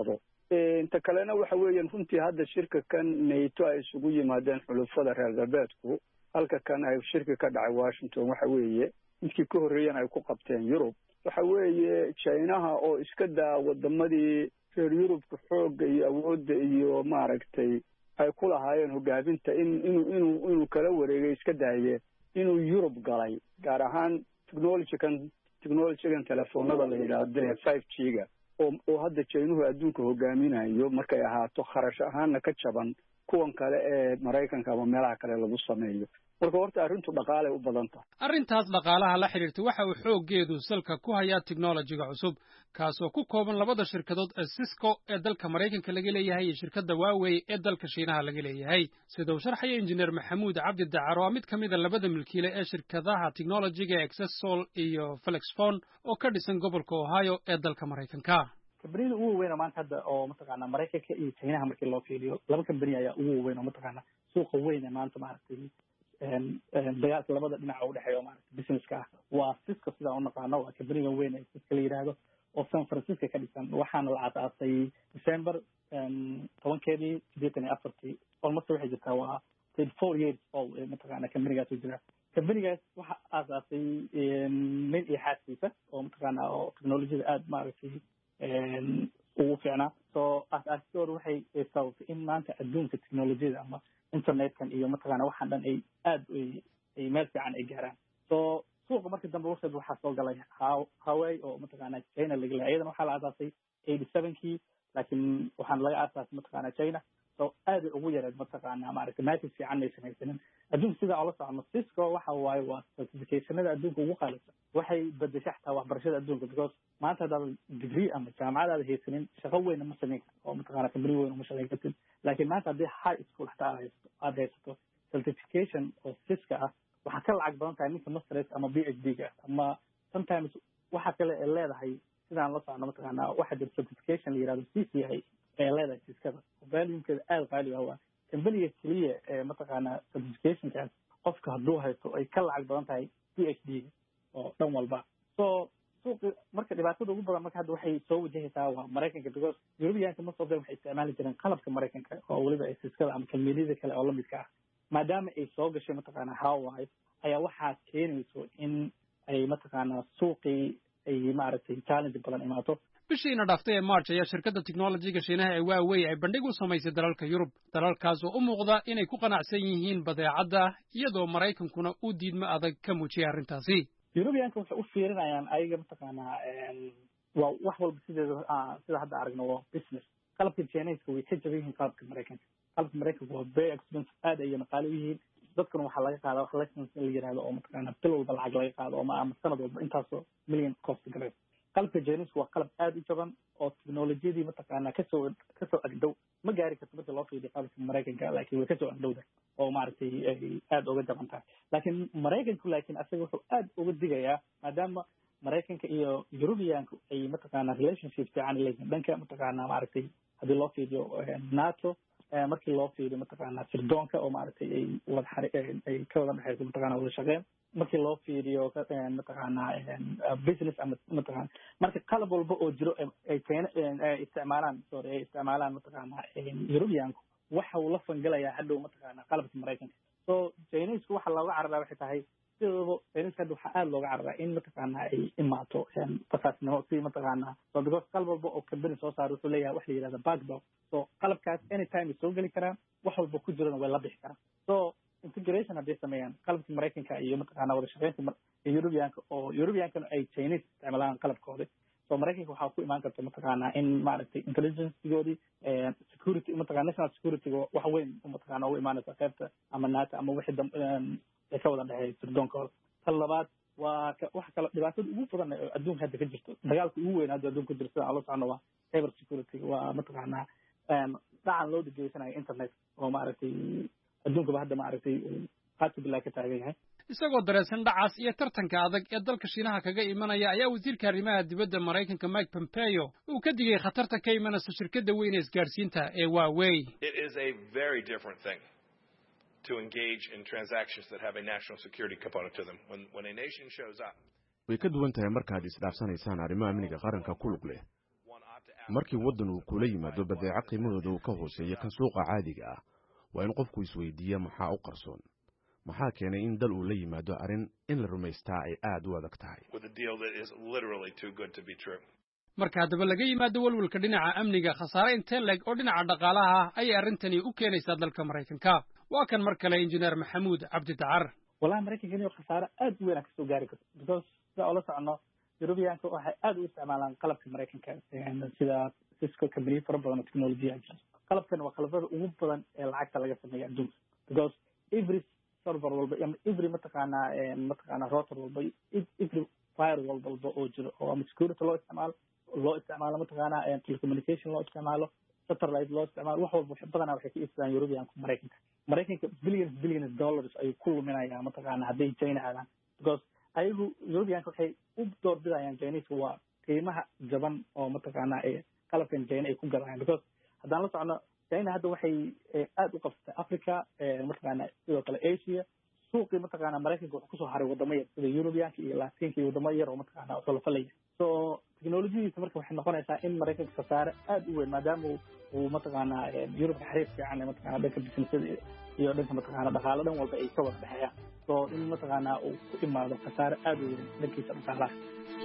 inta kalena waxa weeyaan runtii hadda shirka kan nato ay isugu yimaadeen xulufada reer galbeedku halka kan ay shirka ka dhacay washington waxa weeye midkii ka horreeyana ay ku qabteen yurub waxa weeye chinaha oo iska daa wadamadii reer yurubka xoogga iyo awoodda iyo maaragtay ay ku lahaayeen hogaaminta inuu kala wareegay iska daayeen inuu yurub galay gaar ahaan technologygan telefoonada la yidhaahdo 5G-ga oo hadda Chinahu adduunka hogaaminayo markay ahaato kharash ahaanna ka jaban kuwan kale ee Mareykanka ama meelaha kale lagu sameeyo marka horta arrintu dhaqaale u badan tahay arrintaas dhaqaalaha la xiriirta waxa uu xooggeedu salka ku hayaa technology-ga cusub kaasoo ku kooban labada shirkadood ee Cisco ee dalka Mareykanka laga leeyahay iyo shirkadda Huawei ee dalka Shiinaha laga leeyahay sida uu sharxay injineer Maxamuud Cabdi Dacar oo mid kamid ah labada milkiile ee shirkadaha technology-ga Accessol iyo Flexphone oo ka dhisan gobolka Ohio ee dalka Mareykanka kambaniyada ugu weyn maanta hadda oo mataqaana Mareykanka iyo Shiinaha markii loo fiiriyo laba kambani ayaa ugu weyn oo mataqaana suuqa weyn ee maanta maaragtay dagaalka labada dhinac u dhexeeya maaragtay businesska waa Cisco sida aan naqaano waa kambaniga weyn ee Cisco la yiraahdo oo San Francisco ka dhisan waxaana la aasaasay December 10-keedii 84 almost waxay jirtaa waa 34 years old mataqaana kambanigaas u jira kambanigaas waxa aasaasay mid iyo xaaskiisa oo mataqaana oo technology-da aad maaragtay ugu fiicnaa soo aasaastooda waxay sababtay in maanta adduunka technology-da ama internetkan iyo mataqaana waxaan dhan ay aad ay meel fiican ay gaaraan soo suuqa markii dambe waqtigeed waxaa soo galay Huawei oo mataqaana China laga leeyahay iyadana waxaa la aasaasay 87kii laakiin waxaan laga aasaasay mataqaana China soo aad ugu yareed mataqaana maaragtay market fiican ay samaysaneen adduunka sida oo la socono Cisco waxa waaye waa certificationada adduunka ugu qaalisan waxay bedeshay xataa waxbarashada adduunka because maanta hadaad degree ama jaamacadaada haysanin shaqo weyn ma samayn oo mataqaana kambani weyn uma shaqayn kartid laakiin maanta haddii high school xataa aad haysato certification oo Cisco ah waxaa ka lacag badan tahay ninka masters ama PhD-ga ama sometimes waxa kale ee leedahay sidaan la socono mataqaana waxa jira certification la yiraahdo CCIA ee leedahay Cisco value-keeda aad qaali ah kambaniga kaliya ee mataqaana certification-kaas qofka hadduu haysto ay ka lacag badan tahay PhD-ga oo dhan walba so suuqa marka dhibaatada ugu badan marka hadda waxay soo wajahaysaa waa Mareykanka because European most of them waxay isticmaali jireen qalabka Mareykanka oo waliba ay Cisco ama kambaniyada kale oo la midka ah maadaama ay soo gashay mataqaana Huawei ayaa waxaa keenayso in ay mataqaana suuqii ay maaragtay challenge badan imaato bishiina dhaaftay ee March ayaa shirkadda technology-ga Shiinaha ee Huawei ay bandhig u samaysay dalalka Yurub dalalkaas oo u muuqda inay ku qanacsan yihiin badeecada iyadoo Mareykankuna uu diidmo adag ka muujiyay arrintaasi European-ka waxay u fiirinayaan ayaga mataqaana waa wax walba sida hadda aragno waa business qalabka Chinese-ka way ka jaban yihiin qalabka Mareykanka waa very expensive aad ay naqaali yihiin dadkuna waxaa laga qaadaa wax license la yiraahdo oo mataqaana bil walba lacag laga qaado ama sanad walba intaasoo million cost galay qalabka Chinese waa qalab aad u jaban oo technology-dii mataqaana kasoo agdhow ma gaari karto marka loo fiiriyo qalabka Mareykanka laakiin way kasoo agdhowda oo maaragtay aad uga jaban tahay laakiin Mareykanku laakiin asaga wuxuu aad uga digayaa maadaama Mareykanka iyo European-ku ay mataqaana relationship fiican leeyihiin dhanka mataqaana maaragtay haddii loo fiiriyo NATO markii loo fiiriyo mataqaana sirdoonka oo maaragtay ay ka wada dhexayso mataqaana wada shaqeyn markii loo fiiriyo mataqaana business ama mataqaana marka qalab walba oo jiro ay isticmaalaan mataqaana European-ku waxa uu la fangalayaa hadhow mataqaana qalabka Mareykanka so Chinese-ku waxa looga cararaa waxay tahay sidoo Chinese hadda waxa aad looga cararaa in mataqaana ay imaato fasaasnimo si mataqaana so because qalab walba oo company soo saaro wuxuu leeyahay wax la yiraahdo backdoor so qalabkaas anytime ay soo gali karaan wax walba ku jirana way la bixi karaan so integration hadday sameeyaan qalabka Mareykanka iyo mataqaana wada shaqeynta European-ka oo European-kana ay Chinese isticmaalaan qalabkooda so Mareykanka waxaa ku imaan karta mataqaana in maaragtay intelligence-goodii security mataqaana national security-ga wax weyn mataqaana ugu imaanaysa qaybta ama NATO ama wixii ay ka wada dhexeeya sirdoonkooda tan labaad waa waxa kale dhibaatada ugu badan ee adduunka hadda ka jirto dagaalka ugu weyn hadda adduunka ka jirto sida aan la socono waa cyber security waa mataqaana dhacan loo dhageysanayo internet oo maaragtay adduunkaba hadda maaragtay qaadka bilaa ka taagan yahay isagoo dareensan dhacaas iyo tartanka adag ee dalka Shiinaha kaga imanaya ayaa wasiirka arrimaha dibadda Mareykanka Mike Pompeo uu ka digay khatarta ka imanaysa shirkadda weyn ee isgaarsiinta ee Huawei It is a very different thing to engage in transactions that have a national security component to them when a nation shows up way ka duwan tahay markaad isdhaafsanaysaan arrimaha amniga qaranka ku lug leh markii waddan uu kula yimaado badeeco qiimahooda uu ka hooseeyo kan suuqa caadiga ah waa in qofku isweydiiya maxaa u qarsoon maxaa keenay in dal uu la yimaado arrin in la rumaystaa ay aad u adag tahay marka haddaba laga yimaado walwalka dhinaca amniga khasaare intee leeg oo dhinaca dhaqaalaha ah ayay arrintani u keenaysaa dalka maraykanka waa kan mar kale injineer maxamuud cabdi dacar wallahi maraykanka inuu khasaare aad u weyn ka soo gaari karto because sida oo la socono Europeanka waxay aad u isticmaalaan qalabka maraykanka sida Cisco company fara badan oo technology ah qalabkan waa qalabada ugu badan ee lacagta laga sameeyo adduunka because every server walba every mataqaana router walba every firewall walba oo jiro oo ama security loo isticmaalo mataqaana telecommunication loo isticmaalo satellite loo isticmaalo wax walba badanaa waxay ka iibsadaan Europeanka maraykanka billions dollars ay ku luminayaan mataqaana hadday China aadaan because ayagu Europeanka waxay u doorbidayaan Chinese waa qiimaha jaban oo mataqaana qalabkan China ay ku gadayaan because haddaan la socono China hadda waxay aad u qabsatay Africa mataqaana sidoo kale Asia suuqii mataqaana maraykanka wuxuu kusoo haray wadamo yar sida Europeanka iyo Latinka iyo wadamo yar oo mataqaana oo la falaya so technology-diisa marka waxay noqonaysaa in maraykanka khasaare aad u weyn maadaama uu mataqaana Europe xiriir fiican mataqaana dhanka businessada iyo dhanka mataqaana dhaqaale dhan walba ay ka wada dhexeeyaan so in mataqaana uu ku imaado khasaare aad u weyn dhankiisa dhaqaalaha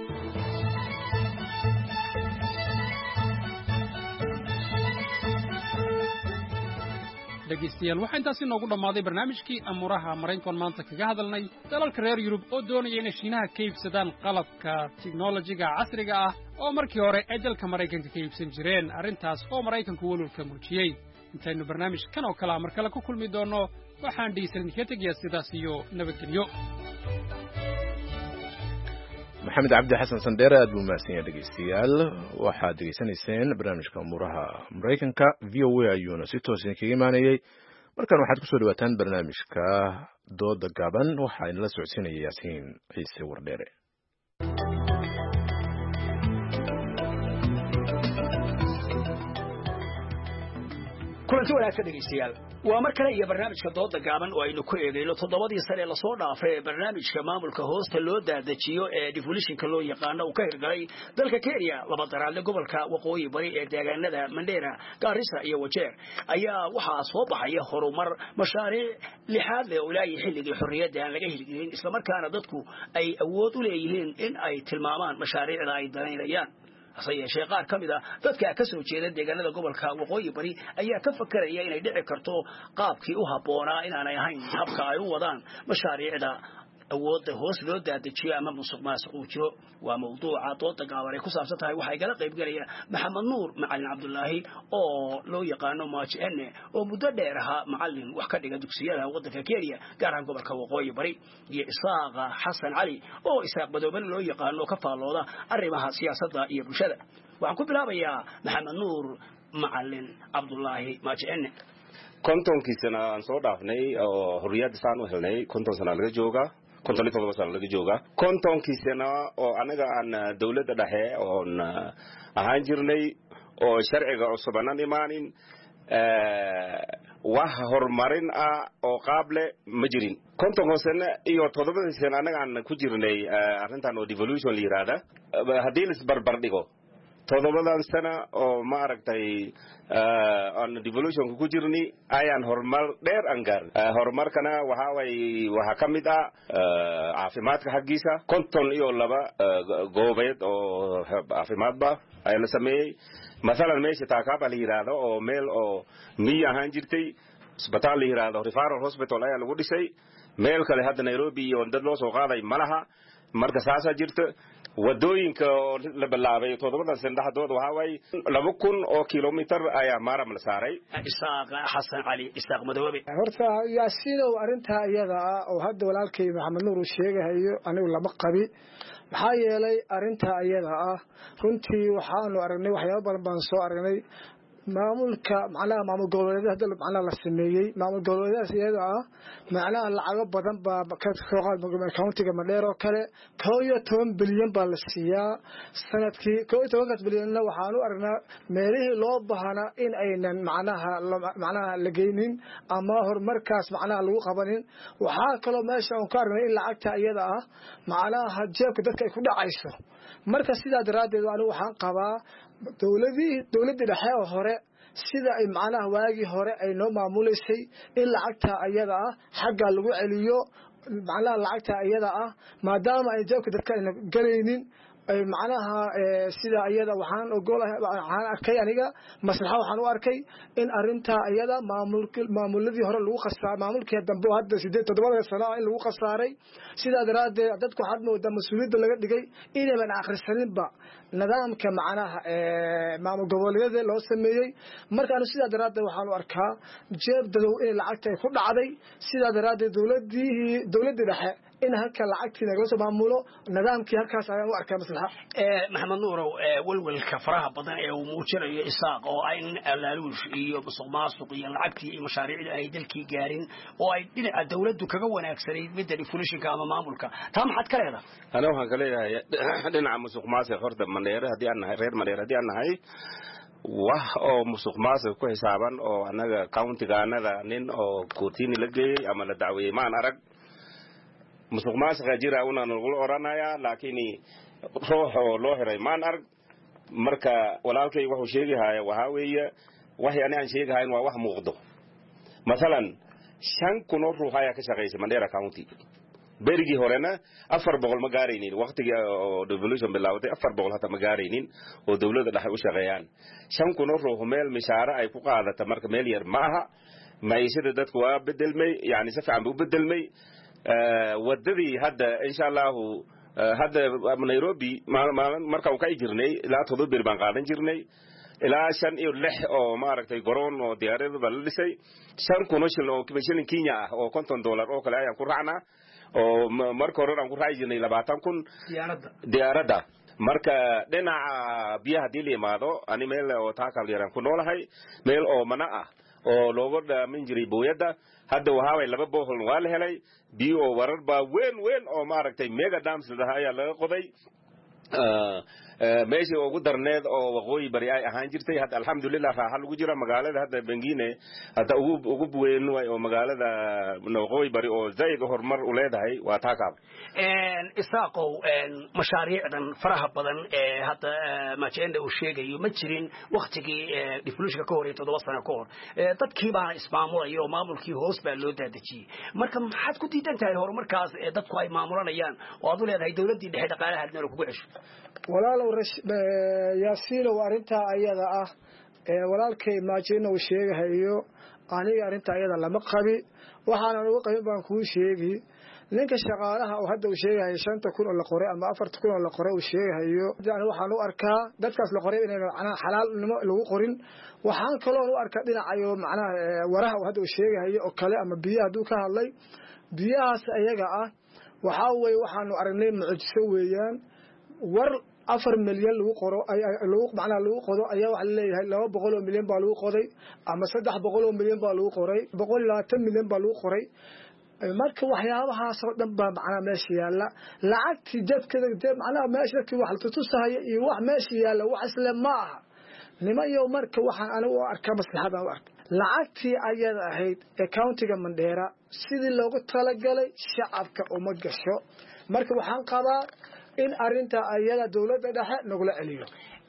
dhegaystayaal waxaa intaasi noogu dhammaaday barnaamijkii amuuraha maraykanka maanta kaga hadalnay dalalka reer Yurub oo doonaya inay Shiinaha ka iibsadaan qalabka tiknoolajiga casriga ah oo markii hore ay dalka Maraykanka ka iibsan jireen arrintaas oo Maraykanku walwalka muujiyey intaynu barnaamijkan oo kale mar kale ku kulmi doono waxaan dhegeysan ka tegayaa sidaas iyo nabadgelyo maxamed cabdi xasan sandheere aad buu mahadsan yahay dhegeystayaal waxaad degeysanayseen barnaamijka amuuraha maraykanka VOA ayuuna si toos kaga imaanayay markan waxaad kusoo dhawaataan barnaamijka dooda gaaban waxaa inala socodsiinaya yaasiin ciise wardheere kulanti wanaagsan dhegeystayaal waa mar kale iyo barnaamijka dooda gaaban oo aynu ku eegayno 7 sano la soo dhaafay barnaamijka maamulka hoosta loo daadajiyo ee devolutionka loo yaqaan oo ka hirgalay dalka Kenya laba daraale gobolka waqooyi bari ee deegaanada Mandera Garissa iyo Wajir ayaa waxa soo baxaya horumar mashaariic lixaad leh oo ilaa xilligii xorriyadda aan laga hirgelin isla markaana dadku ay awood u leeyihiin in ay tilmaamaan mashaariicda ay daneynayaan asayeeshee qaar kamid ah dadka ka soo jeeda deegaanada gobolka waqooyi bari ayaa ka fakaraya inay dhici karto qaabkii u haboonaa inaanay ahayn habka ay u wadaan mashaariicda awoodda hoos loo daadajiyo ama musuqmaasuq uu jiro waa mawduuca dooda gaaban ay ku saabsan tahay waxay kala qayb galaya maxamed nuur macalin cabdullaahi oo loo yaqaano maajene oo muddo dheer ahaa macalin wax ka dhiga dugsiyada waddanka Kenya gaar ahaan gobolka waqooyi bari iyo Isaaq Xasan Cali oo Isaaq Madoobe loo yaqaano ka faalooda arrimaha siyaasadda iyo bulshada waxaan ku bilaabayaa maxamed nuur macalin cabdullaahi maajene kontonkiisana aan soo dhaafnay oo xorriyadda saan u helnay konton sano laga jooga 57 sano laga jooga kontonkiisana oo anaga aan dawladda dhexe oo ahaan jirnay oo sharciga cusubana imaanin wax horumarin ah oo qaable ma jirin konton sano iyo 7 sano anaga aan ku jirnay arrintan oo devolution la yiraahdo hadii la isbarbar dhigo 7 sano oo ma aragtay aan devolution ku jirni ayaan horumar dheer aan gaar horumarkana waxa kamid ah caafimaadka xaqiisa konton iyo 2 goobeed oo caafimaadba ay la sameeyay مثلا meesha taakaaba la yiraahdo oo meel oo miya ahaan jirtay isbitaal la yiraahdo referral hospital ayaa lagu dhisay meel kale hadda Nairobi iyo dad loo soo qaaday malaha marka saasa jirta wadooyinka la bilaabay 7 sano dhaxdooda waxa way 2000 oo kilomitir ayaa maaram la saaray Isaaq Xasan Cali Isaaq Madoobe horta yaasiin oo arinta iyada ah oo hadda walaalkay Maxamed Nuur sheegayo anigu lama qabi maxaa yeelay arinta iyada ah runtii waxaanu aragnay waxyaabo badan baan soo aragnay maamulka macnaha maamul goboleedyada macnaha la sameeyay maamul goboleedyada iyada ah macnaha lacago badan baa ka soo qaad countiga Mandera oo kale 12 bilyan baa la siiyaa sanadkii 12 bilyan waxaanu aragnaa meelihii loo baahna in aynan macnaha la geynin ama horumarkaas macnaha lagu qabanin waxa kale meesha aan ka aragnay in lacagta iyada ah macnaha jeebka dadka ay ku dhacayso marka sidaa daraadeed anigu waxaan qabaa dowladda dhexe oo hore sida ay macnaha waagii hore ay noo maamuleysay in lacagta ayada ah xagga lagu celiyo macnaha lacagta ayada ah maadaama ay jeebka dadka ayna galaynin ay macnaha sida ayada waxaan arkay aniga maslaxa waxaan u arkay in arinta ayada maamuladii hore lagu khasaaray maamulkii dambe oo hadda 7 sano in lagu khasaaray sida daraadeed dadku waxaad moodaa mas'uuliyadda laga dhigay inaynan akhrisaninba nidaamka macnaha maamul goboleedyada loo sameeyay markaan sida daraadeed waxaan u arkaa jeeb dadow in lacagta ay ku dhacday sida daraadeed dowladda dhexe in halka lacagtii laga soo maamulo nidaamkii halkaas ayaan u arkay maslaxa maxamed nuurow walwalka faraha badan ee uu muujinayo isaaq oo ay alaaluush iyo musuqmaasuq iyo lacagtii iyo mashaariicda ay dalkii gaarin oo ay dhinaca dawladdu kaga wanaagsanayd midda defulishinka ama maamulka taa maxaad ka leedahay ana waxaan ka leeyahay dhinaca musuqmaasuq horta Mandheera haddii aan nahay reer Mandheera haddii aan nahay wax oo musuqmaasuq ku xisaaban oo anaga county-gaanada nin oo koortiini la geeyay ama la dacweeyay maan arag musuqmaasuqa jira una lagu oranaya laakiin ruuxo loo xiray maan arag marka walaalkay wuxuu sheegayaa waxa weeye waxay aan sheegahayn waa wax muuqdo masalan 5 kun oo ruux ayaa ka shaqeysay Mandheera County berigi horena 400 ma gaaraynin waqtiga oo devolution bilowday 400 hata ma gaaraynin oo dawladda dhexe u shaqeeyaan 5 kun oo ruux meel mishaara ay ku qaadata marka meel yar maaha maayshada dadku waa bedelmay yani si fiican u bedelmay wadadii hadda insha Allah hadda Nairobi marka uu ka jirnay ilaa 7 bir baan qaadan jirnay ilaa 5 iyo 6 oo maaragtay garoon oo diyaarada bal dhisay 5 kun oo shilin oo shilin Kenya ah oo $50 oo kale ayaan ku raacnaa oo marka hore aan ku raaci jirnay 20 kun diyaarada marka dhinaca biyaha hadii la yimaado ani meel oo taakal yaraan ku noolahay meel oo mana ah oo looga dhaamin jiray booyada hadda waxa way laba bohol waa la helay biyo oo warar baa weyn oo maaragtay mega dams ayaa laga qoday meeshii ugu darneed oo waqooyi bari ay ahaan jirtay hadda alxamdulillah raaxa lagu jira magaalada hadda Bangine hadda ugu weyn way oo magaalada waqooyi bari oo zayd horumar u leedahay waa taakab isaaqow mashaariicdan faraha badan ee hadda maajenda uu sheegayo ma jirin waqtigii devolutionka ka horeeyay 7 sano ka hor dadkii baa ismaamulayo maamulkii hoos baa loo daadajiyay marka maxaad ku diidan tahay horumarkaas ee dadku ay maamulanayaan oo aad u leedahay dawladdii dhexe dhaqaalaha hadna kugu cesho walaalow yaasiino arinta ayada ah walaalkay maajina uu sheegayo aniga arinta ayada lama qabi waxaan ugu qabin baan ku sheegi ninka shaqaalaha oo hadda uu sheegayo 5 kun oo la qoray ama 4 kun oo la qoray uu sheegayo waxaan u arkaa dadkaas la qoray inay xalaalnimo lagu qorin waxaan kaloo u arkaa dhinacayo macnaha waraha oo hadda uu sheegayo oo kale ama biyaha haduu ka hadlay biyahaas ayaga ah waxa weey waxaanu aragnay mucjiso weeyaan war 4 milyan lagu qoro lagu qodo ayaa wax leeyahay 200 milyan baa lagu qoday ama 300 milyan baa lagu qoray 120 milyan baa lagu qoray marka waxyaabahaas oo dhan baa macna meesha yaala lacagtii dadka macna meesha wax la tusahay iyo wax meesha yaala wax isla ma aha nimayo marka waxaan anigu arkaa maslaxada u arkaa lacagtii ayada ahayd ee county-ga Mandheera sidii loogu talagalay shacabka uma gasho marka waxaan qabaa in arinta ayada dawladda dhexe nagula celiyo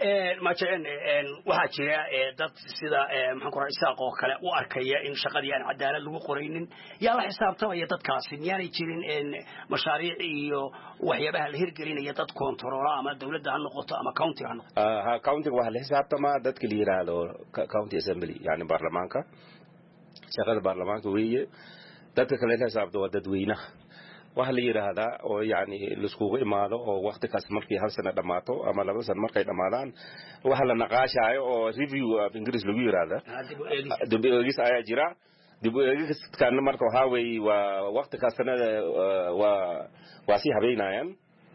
waxaa jira dad sida maxaan ku raacay isaaq oo kale u arkaya in shaqadii aan cadaalad lagu qoraynin yaa la xisaabtamaya dadkaasi miyaanay jirin mashaariic iyo waxyaabaha la hirgelinaya dad kontarola ama dawladda ha noqoto ama county ha noqoto county waxa la xisaabtamaa dadka la yiraahdo county assembly yani baarlamaanka shaqada baarlamaanka weeye dadka kale la xisaabto waa dadweynaha waxa la yiraahdaa oo yani liskugu imaado oo waqti kaas markii hal sano dhamaato ama 2 sano markay dhamaadaan waxa la naqaashayo oo review of English lagu yiraahdo dib u eegis ayaa jira dib u eegis kan marka waxa weey waa waqti kaas sanada waa si habeynayaan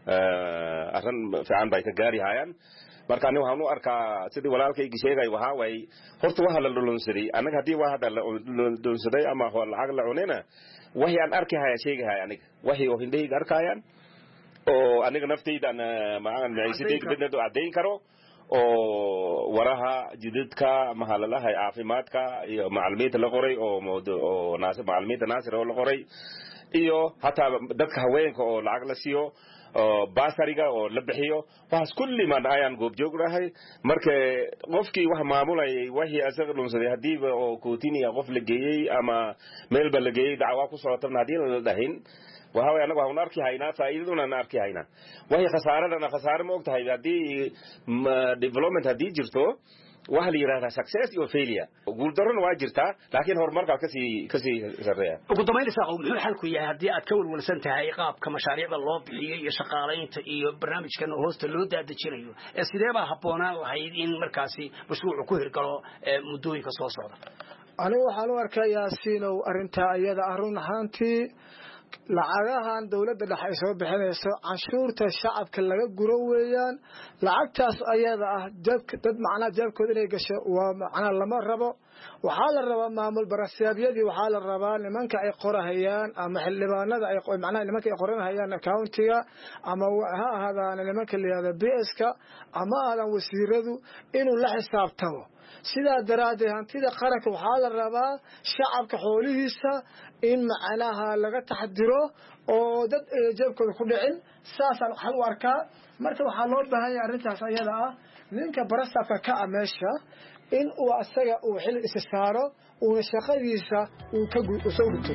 aran fiican bay ka gaari hayaan marka anigu waxaan u arkaa sidii walaalkayga sheegay waxa way horta waxa la dhulunsaday anaga hadii waa hada la dhulunsaday ama lacag la cunayna waxay aan arkay sheegay aniga waxay oo hindayga arkayaan oo aniga naftayda aan maciisadayda bidnadu cadeyn karo oo waraha jidadka mahalalaha caafimaadka iyo macluumaadka la qoray oo macluumaadka naasir oo la qoray iyo hataa dadka haweenka oo lacag la siiyo basariga oo la bixiyo waxaas kulli man ayaan goobjoognahay marka qofkii wax maamulayay wixii asaga dhunsaday hadiiba oo kootiniya qof la geeyey ama meelba la geeyey dacwa ku socotabna haddii la dhahin waxa anagu waxaan arki haynaa faa'iidaduna aan arki haynaa wixii khasaare ma ogtahay haddii development haddii jirto waxa la yiraahdaa success iyo failure guuldarrona waa jirtaa laakiin horumarka kasii sareeya ugu dambayn isaaqo muxuu xalku yahay haddii aad ka walwalsan tahay qaabka mashaariicda loo bixiyay iyo shaqaalaynta iyo barnaamijkan hoosta loo daadajinayo sidee baa habboonaan lahayd in markaasi mashruucu ku hirgalo muddooyinka soo socda anigu waxaan u arkayaa siinow arrintaa iyada run ahaantii lacagahan dawladda dhexe ay soo bixinayso canshuurta shacabka laga guro weeyaan lacagtaas ayada dad macnaha jeebkooda inay gasho waa macnaha lama rabo waxaa la rabaa maamul barasaabyadii waxaa la rabaa nimanka ay qorahayaan ama xildhibaanada ay macnaha nimanka ay qoranayaan accountiga ama ha ahaadaan nimanka la yiraahdo BS-ka ama aadan wasiiradu inuu la xisaabtamo sidaa daraaddeed hantida qaranka waxaa la rabaa shacabka xoolihiisa in macnaha laga taxadiro oo dad jeebkooda ku dhicin saasaan waxaan u arkaa marka waxaa loo baahan yahay arrintaas ayada ninka barasabka ka meesha in uu asaga uu xil isa saaro uuna shaqadiisa uu soo guto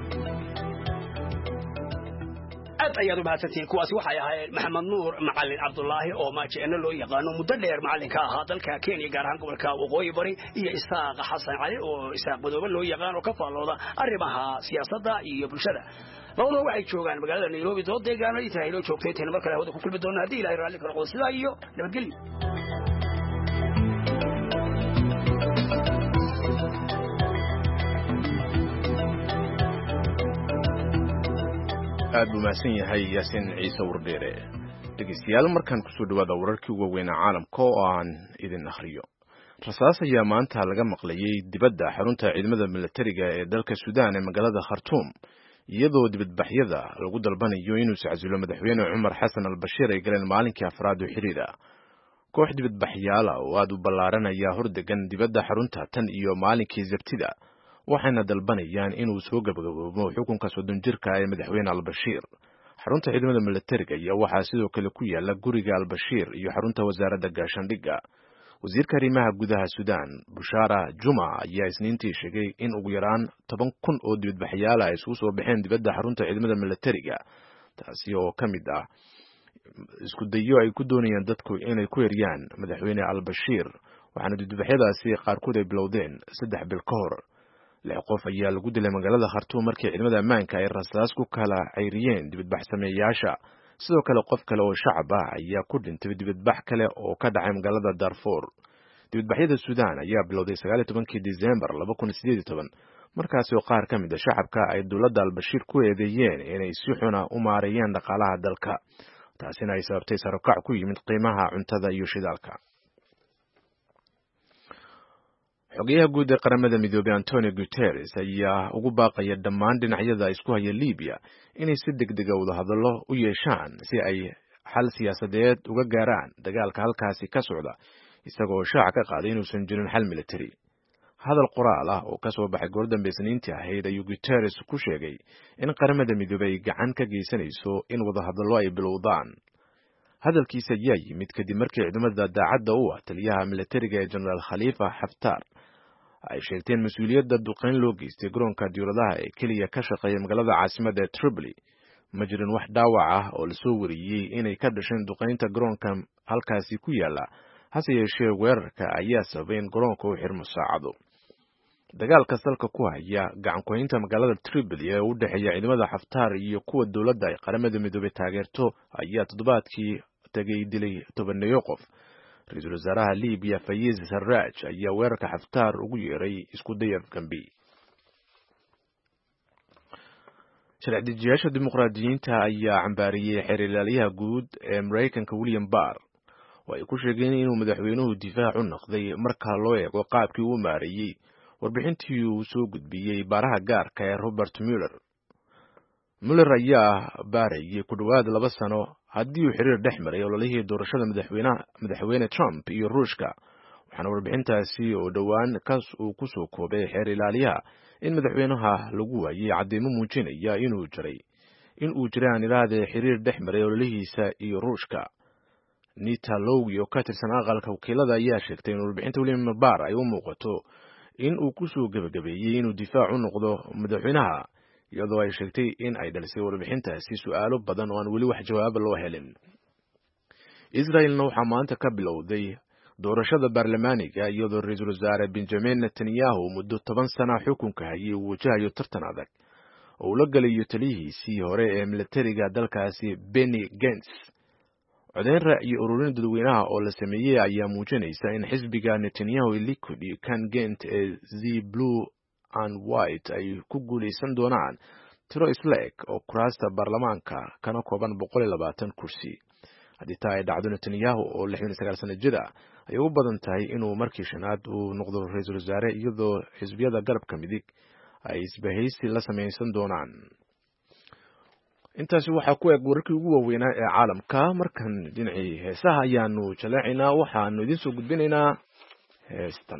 aad ayaad u mahadsantihiin kuwaasi waxay ahaayeen maxamed nuur macalin cabdulaahi oo maajeeno loo yaqaano muddo dheer macalinka ahaa dalka Kenya gaar ahaan gobolka waqooyi bari iyo Isaaq Xasan Cali oo Isaaq Badoobe loo yaqaan oo ka faallooda arrimaha siyaasadda iyo bulshada labadaba waxay joogaan magaalada Nairobi dood deegaano inta ay loo joogtay tan mar kale hawada ku kulmi doona hadii Ilaahay raalli ka noqdo sidaa iyo nabadgelyo aad buu mahadsan yahay Yaasin Ciise Wardheere dhegeystayaal markaan kusoo dhawaada wararkii ugu weynaa caalamka oo aan idin akhriyo rasaas ayaa maanta laga maqlayay dibadda xarunta ciidamada militariga ee dalka Suudaan ee magaalada Khartoum iyadoo dibadbaxyada lagu dalbanayo inuu iscasilo madaxweyne Umar Xasan al-Bashir ay galeen maalinkii afraad oo xiriira koox dibadbaxyaal oo aad u ballaaranaya hordegan dibadda xarunta tan iyo maalinkii Sabtida waxayna dalbanayaan inuu soo gabagaboobo xukunka 30 jirka ee madaxweyne al-Bashir xarunta ciidamada militariga ayaa waxaa sidoo kale ku yaala guriga al-Bashir iyo xarunta wasaaradda gaashaandhigga wasiirka arrimaha gudaha Suudaan Bushara Juma ayaa isniintii sheegay in ugu yaraan 10,000 oo dibadbaxyaal ay isugu soo baxeen dibadda xarunta ciidamada militariga taasi oo kamid isku dayo ay ku doonayaan dadku inay ku yariyaan madaxweyne al-Bashir waxaana dibadbaxyadaasi qaarkood ay bilowdeen 3 bil ka hor 6 qof ayaa lagu dilay magaalada Khartoum markii ciidamada ammaanka ay rasaas ku kala ceyriyeen dibadbax sameeyaasha sidoo kale qof kale oo shacab ayaa ku dhintay dibadbax kale oo ka dhacay magaalada Darfur dibadbaxyada Suudaan ayaa bilowday 19 December 2018 markaas oo qaar ka mid ah shacabka ay dawladda al-Bashir ku eedeeyeen inay si xun u maareeyeen dhaqaalaha dalka taasina ay sababtay sare u kac ku yimid qiimaha cuntada iyo shidaalka xogayaha guud ee qaramada midoobay Antonio Guterres ayaa ugu baaqaya dhammaan dhinacyada isku haya Liibiya inay si degdeg ah wada hadallo u yeeshaan si ay xal siyaasadeed uga gaaraan dagaalka halkaasi ka socda isagoo shaaca ka qaaday inuusan jirin xal military hadal qoraal oo ka soo baxay goordambe Isniintii ahayd ayuu Guterres ku sheegay in qaramada midoobay gacan ka geysanayso in wada hadallo ay bilowdaan hadalkiisa ayaa yimid kadib markii ciidamada daacadda u ah taliyaha militariga ee General Khalifa Haftar ay sheegteen mas'uuliyadda duqeyn loo geystay garoonka diyaaradaha ee kaliya ka shaqeeya magaalada caasimadda ee Tripoli ma jirin wax dhaawac ah oo la soo wariyay inay ka dhasheen duqeynta garoonka halkaasi ku yaala hase yeeshee weerarka ayaa sababay in garoonka uu xirmo saacado dagaalka salka ku haya gacan ku haynta magaalada Tripoli ee u dhaxeeya ciidamada Haftar iyo kuwa dawladda ay qaramada midoobay taageerto ayaa toddobaadkii tagay dilay 10 qof رئيس وزراء ليبيا فايز سراج ayaa weerarka Haftar ugu yeeray isku day afgambi sharci dejiyaasha dimuqraadiyiinta ayaa cambaariyay xiriirlaaliyaha guud ee Mareykanka William Barr oo ay ku sheegeen inuu madaxweynuhu difaac u noqday marka loo eego qaabkii uu maareeyay warbixintii uu soo gudbiyay baaraha gaarka ee Robert Mueller ayaa baarayay ku dhawaad 2 sano haddii uu xiriir dhex maray ololihii doorashada madaxweyne Trump iyo Ruushka waxaana warbixintaasi oo dhowaan uu ku soo koobay xeer ilaaliyaha in madaxweynaha lagu waayey cadeymo muujinaya in uu jiraan iraade xiriir dhex maray ololihiisa iyo ruushka. Nita Lowey oo ka tirsan aqalka wakiilada ayaa sheegtay in warbixinta William Barr ay u muuqato in uu ku soo gabagabeeyey inuu difaac u noqdo madaxweynaha, iyadoo ay sheegtay in ay dhalisay warbixintaasi su'aalo badan oo aan weli wax jawaab loo helin. Israelna waxaa maanta ka bilowday doorashada baarlamaaniga iyadoo ra-iisul wasaare Benjamin Netanyahu muddo 10 sana xukunka hayay uu wajahayo tartan adag oo uu la galayo taliyihiisii hore ee militariga dalkaasi Benny Gantz. codeyn ra'yi ururin dadweynaha oo la sameeyey ayaa muujinaysa in xisbiga Netanyahu Likud iyo kan Gantz ee The Blue and White ay ku guuleysan doonaan tiro isla eg oo kuraasta baarlamaanka kana kooban 120 kursi. haddii taa ay dhacdo, Netanyahu oo 69 sano jir ah ay u badan tahay inuu markii shanaad uu noqdo ra-iisul wasaare, iyadoo xisbiyada garabka midig ay isbahaysi la samaysan doonaan. intaasi waxaa ku eg wararkii ugu waaweynaa ee caalamka. markan dhinacii heesaha ayaanu jaleecaynaa, waxaanu idiin soo gudbinaynaa heestan.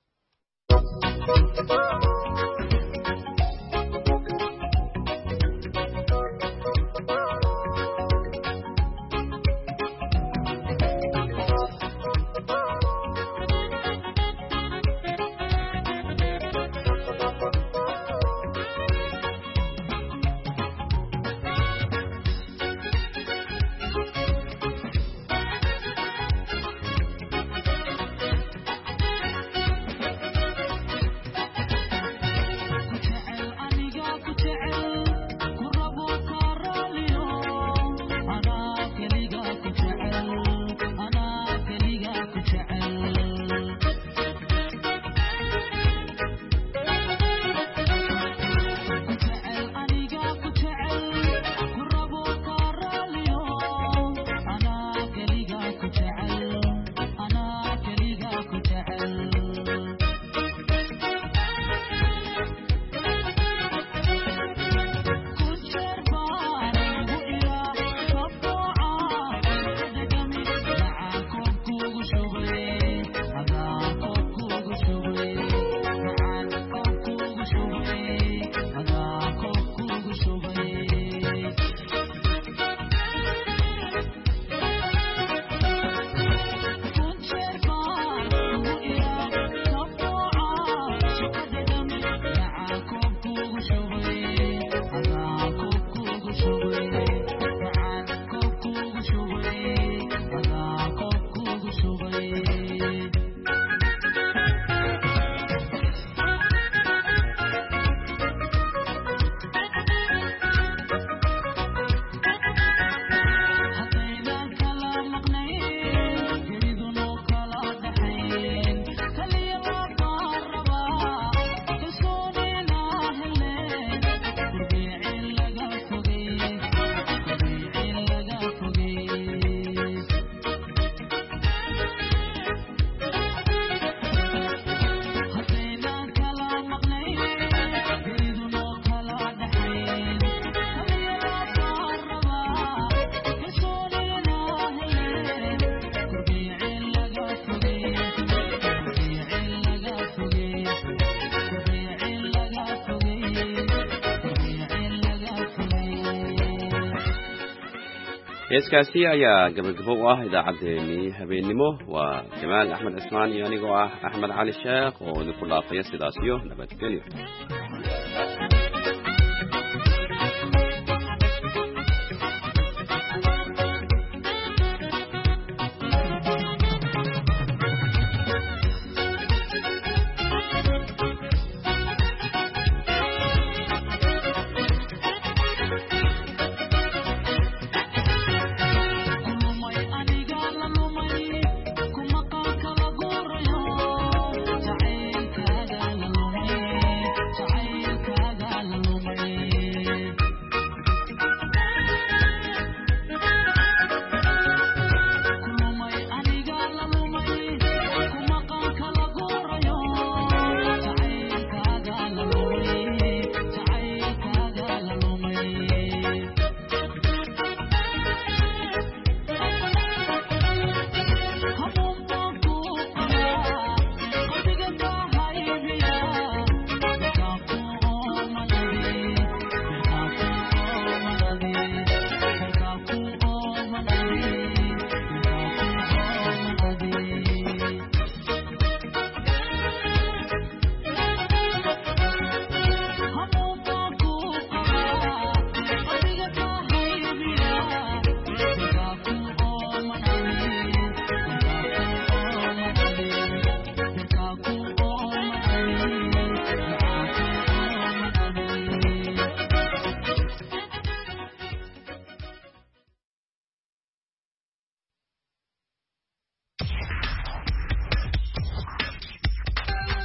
heeskaasi ayaa gabagabo u ah idaacaddeenii habeennimo. waa jamaal axmed cismaan iyo anigoo ah axmed cali sheekh oo idinku dhaafaya sidaas iyo nabadgelyo.